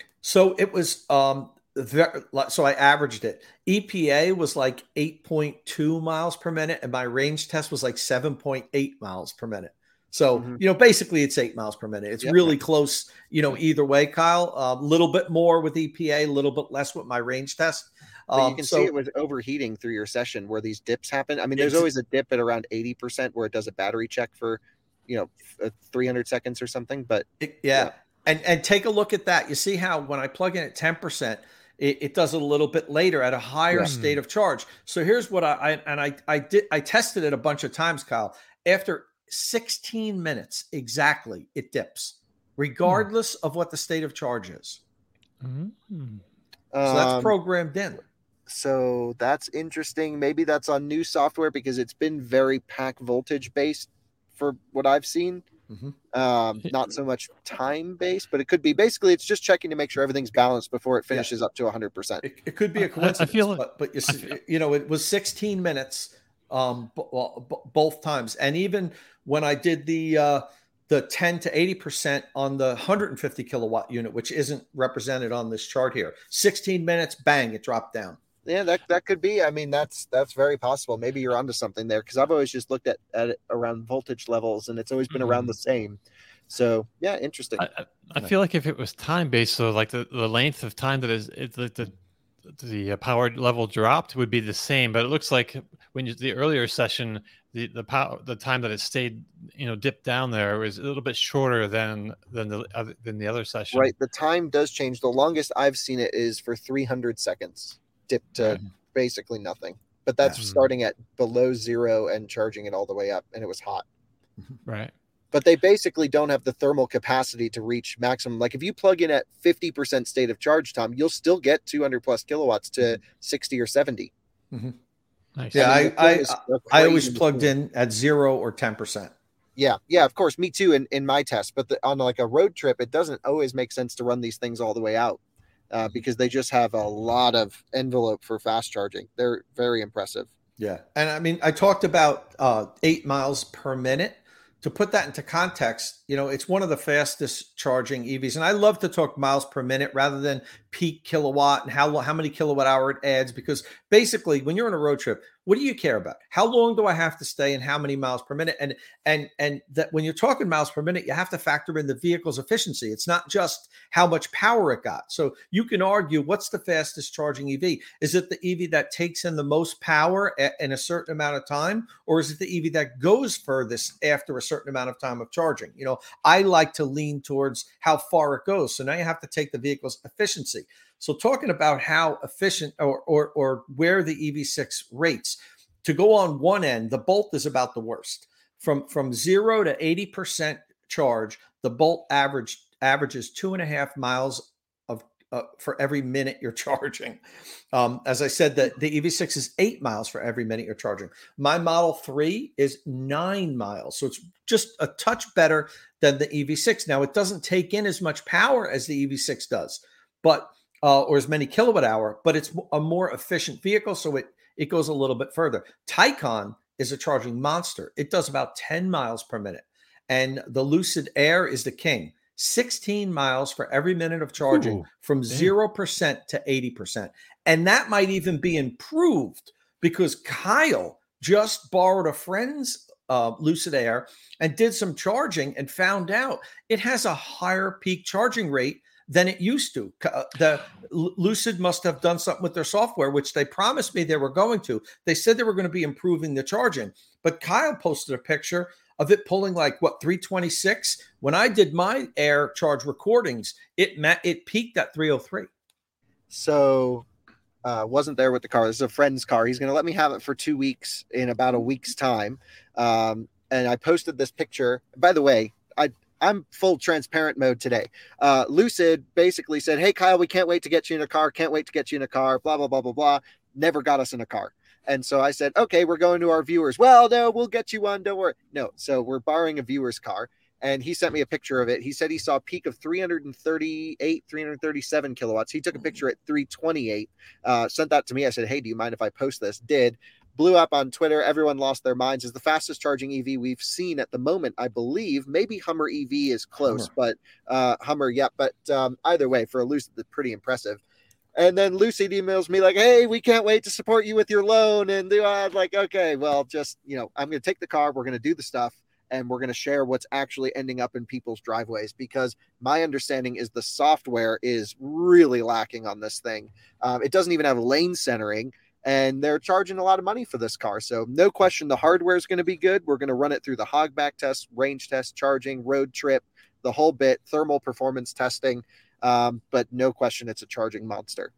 So it was, um, ver- so I averaged it. E P A was like eight point two miles per minute, and my range test was like seven point eight miles per minute. So, Mhm. you know, basically it's eight miles per minute. It's Yep. really close, you know, either way, Kyle. A little bit more with E P A, a little bit less with my range test. But Um, you can so see it was overheating through your session where these dips happen. I mean, there's Ex- always a dip at around eighty percent where it does a battery check for, you know, f- uh, three hundred seconds or something. But It- yeah. Yeah. And and take a look at that. You see how when I plug in at ten percent, it, it does it a little bit later at a higher Yeah. state of charge. So here's what I, I and I I did I tested it a bunch of times, Kyle. After sixteen minutes exactly, it dips, regardless of what the state of charge is. Mhm. So that's um, programmed in. so that's interesting. Maybe that's on new software because it's been very pack voltage based for what I've seen. Mhm. Um, not so much time based, but it could be. Basically, it's just checking to make sure everything's balanced before it finishes up to one hundred percent. It, it could be I- I a coincidence, feel like- but, but you, I see, feel- you know, it was sixteen minutes um, b- well, b- both times. And even when I did the uh, the ten to eighty percent on the one hundred fifty kilowatt unit, which isn't represented on this chart here, sixteen minutes, bang, it dropped down. Yeah, that that could be. I mean, that's that's very possible. Maybe you're onto something there because I've always just looked at, at it around voltage levels and it's always been around Mhm. the same. So yeah, interesting. I, I, I feel like if it was time based, so like the, the length of time that is it's like the the uh, power level dropped would be the same, but it looks like when you the earlier session, the the power the time that it stayed, you know, dipped down there was a little bit shorter than than the other than the other session. Right, the time does change. The longest I've seen it is for three hundred seconds, dipped to Right. basically nothing. But that's Yeah. starting at below zero and charging it all the way up, and it was hot. Right. But they basically don't have the thermal capacity to reach maximum. Like if you plug in at fifty percent state of charge time, you'll still get two hundred plus kilowatts to sixty or seventy. Nice. Yeah, I mean, I, the thing is I, a I always crazy plugged machine. in at zero or ten percent. Yeah, yeah, of course, me too. In, in my test, but the, on like a road trip, it doesn't always make sense to run these things all the way out uh, because they just have a lot of envelope for fast charging. They're very impressive. Yeah. And I mean, I talked about uh, eight miles per minute. To put that into context, you know, it's one of the fastest charging E Vs. And I love to talk miles per minute rather than peak kilowatt and how, how many kilowatt hour it adds. Because basically, when you're on a road trip, what do you care about? How long do I have to stay and how many miles per minute? And and and that when you're talking miles per minute, you have to factor in the vehicle's efficiency. It's not just how much power it got. So you can argue, what's the fastest charging E V? Is it the E V that takes in the most power a- in a certain amount of time? Or is it the E V that goes furthest after a certain amount of time of charging? You know, I like to lean towards how far it goes. So now you have to take the vehicle's efficiency. efficiency. So talking about how efficient or, or, or where the E V six rates, to go on one end, the Bolt is about the worst. From, from zero to eighty percent charge, the Bolt average averages two and a half miles of uh, for every minute you're charging. Um, as I said, the, the E V six is eight miles for every minute you're charging. My Model three is nine miles. So it's just a touch better than the E V six. Now, it doesn't take in as much power as the E V six does, but uh, or as many kilowatt hour, but it's a more efficient vehicle. So it, it goes a little bit further. Taycan is a charging monster. It does about ten miles per minute. And the Lucid Air is the king. sixteen miles for every minute of charging. Ooh, from damn. zero percent to eighty percent. And that might even be improved because Kyle just borrowed a friend's uh, Lucid Air and did some charging and found out it has a higher peak charging rate than it used to. Uh, the Lucid must have done something with their software, which they promised me they were going to. They said they were going to be improving the charging. But Kyle posted a picture of it pulling like, what, three twenty-six? When I did my Air charge recordings, it ma- it peaked at three oh three. So uh, wasn't there with the car. This is a friend's car. He's going to let me have it for two weeks in about a week's time. Um, and I posted this picture. By the way, I, I'm full transparent mode today. Uh, Lucid basically said, hey, Kyle, we can't wait to get you in a car. Can't wait to get you in a car. Blah, blah, blah, blah, blah. Never got us in a car. And so I said, okay, we're going to our viewers. Well, no, we'll get you one. Don't worry. No. So we're borrowing a viewer's car. And he sent me a picture of it. He said he saw a peak of three thirty-eight, three thirty-seven kilowatts. He took a picture at three twenty-eight, uh, sent that to me. I said, hey, do you mind if I post this? Did. Blew up on Twitter. Everyone lost their minds. Is the fastest charging E V we've seen at the moment, I believe. Maybe Hummer E V is close, Hummer. but uh, Hummer, yeah. But um, either way, for a Lucid, it's pretty impressive. And then Lucid emails me like, hey, we can't wait to support you with your loan. And I'm like, okay, well, just, you know, I'm going to take the car. We're going to do the stuff. And we're going to share what's actually ending up in people's driveways, because my understanding is the software is really lacking on this thing. Um, it doesn't even have lane centering. And they're charging a lot of money for this car. So no question the hardware is going to be good. We're going to run it through the hogback test, range test, charging, road trip, the whole bit, thermal performance testing. Um, but no question it's a charging monster.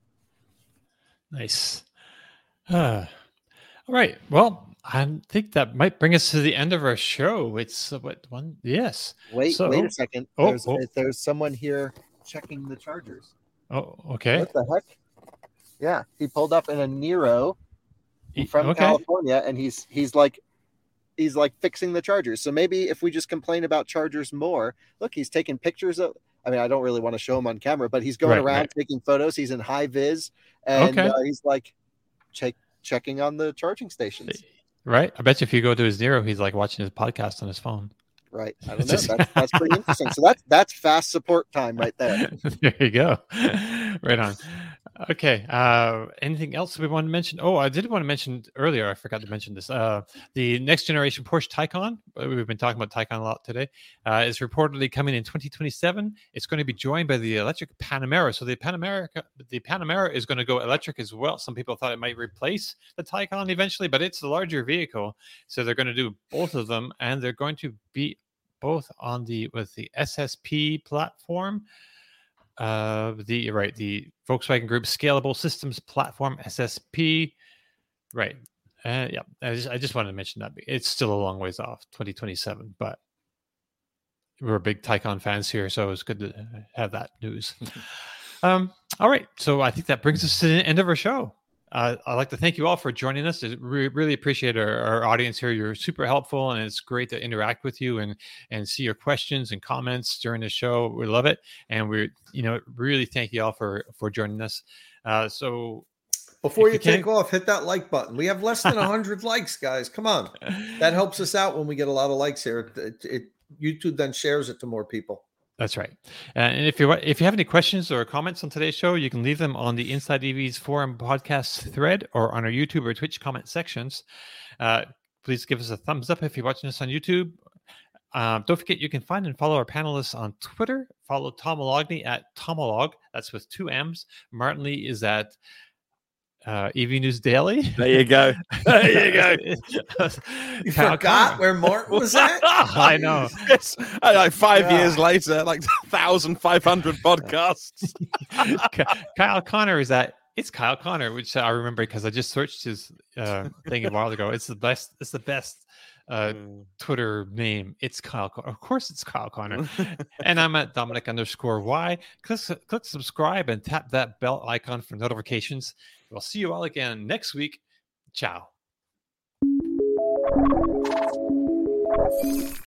Nice. Uh, all right. Well, I think that might bring us to the end of our show. It's uh, what one? Yes. Wait, so, wait a second. Oh, there's, oh. there's someone here checking the chargers. Oh, okay. What the heck? Yeah, he pulled up in a Nero from okay. California, and he's he's like he's like fixing the chargers. So maybe if we just complain about chargers more, look, he's taking pictures of. I mean, I don't really want to show him on camera, but he's going right, around right. taking photos. He's in high vis, and okay. uh, he's like check checking on the charging stations. Right. I bet you if you go to his Nero, he's like watching his podcast on his phone. Right. I don't know. That's, that's pretty interesting. So that's that's fast support time right there. There you go. Right on. Okay. Uh, anything else we want to mention? Oh, I did want to mention earlier. I forgot to mention this. Uh, the next generation Porsche Taycan. We've been talking about Taycan a lot today. Uh, is reportedly coming in twenty twenty-seven. It's going to be joined by the electric Panamera. So the Panamera, the Panamera is going to go electric as well. Some people thought it might replace the Taycan eventually, but it's a larger vehicle, so they're going to do both of them, and they're going to be both on the with the S S P platform. Uh, the right, the Volkswagen Group Scalable Systems Platform, S S P, right? Uh, yeah, I just I just wanted to mention that it's still a long ways off, twenty twenty-seven. But we're big Taycan fans here, so it's good to have that news. um, all right, so I think that brings us to the end of our show. Uh, I'd like to thank you all for joining us. We really appreciate our, our audience here. You're super helpful, and it's great to interact with you and and see your questions and comments during the show. We love it, and we you know really thank you all for for joining us. Uh, so before you, you take off, hit that like button. We have less than one hundred likes, guys. Come on, that helps us out when we get a lot of likes here. It, it, YouTube then shares it to more people. That's right. Uh, and if you if you have any questions or comments on today's show, you can leave them on the Inside E V's forum podcast thread or on our YouTube or Twitch comment sections. Uh, please give us a thumbs up if you're watching us on YouTube. Um, don't forget you can find and follow our panelists on Twitter. Follow Tom Moloughney at Tomolog. That's with two M's. Martin Lee is at uh, E V News Daily. There you go. There you go. You Kyle forgot Connor. where Martin was at? I know. It's uh, like five Yeah. years later, like one thousand five hundred podcasts. Ky- Kyle Connor is that it's Kyle Connor, which I remember because I just searched his uh, thing a while ago. It's the best. It's the best uh, Mm. Twitter name. It's Kyle. Con- Of course, it's Kyle Connor. And I'm at Dominic underscore Y. Click click subscribe and tap that bell icon for notifications. We'll see you all again next week. Ciao.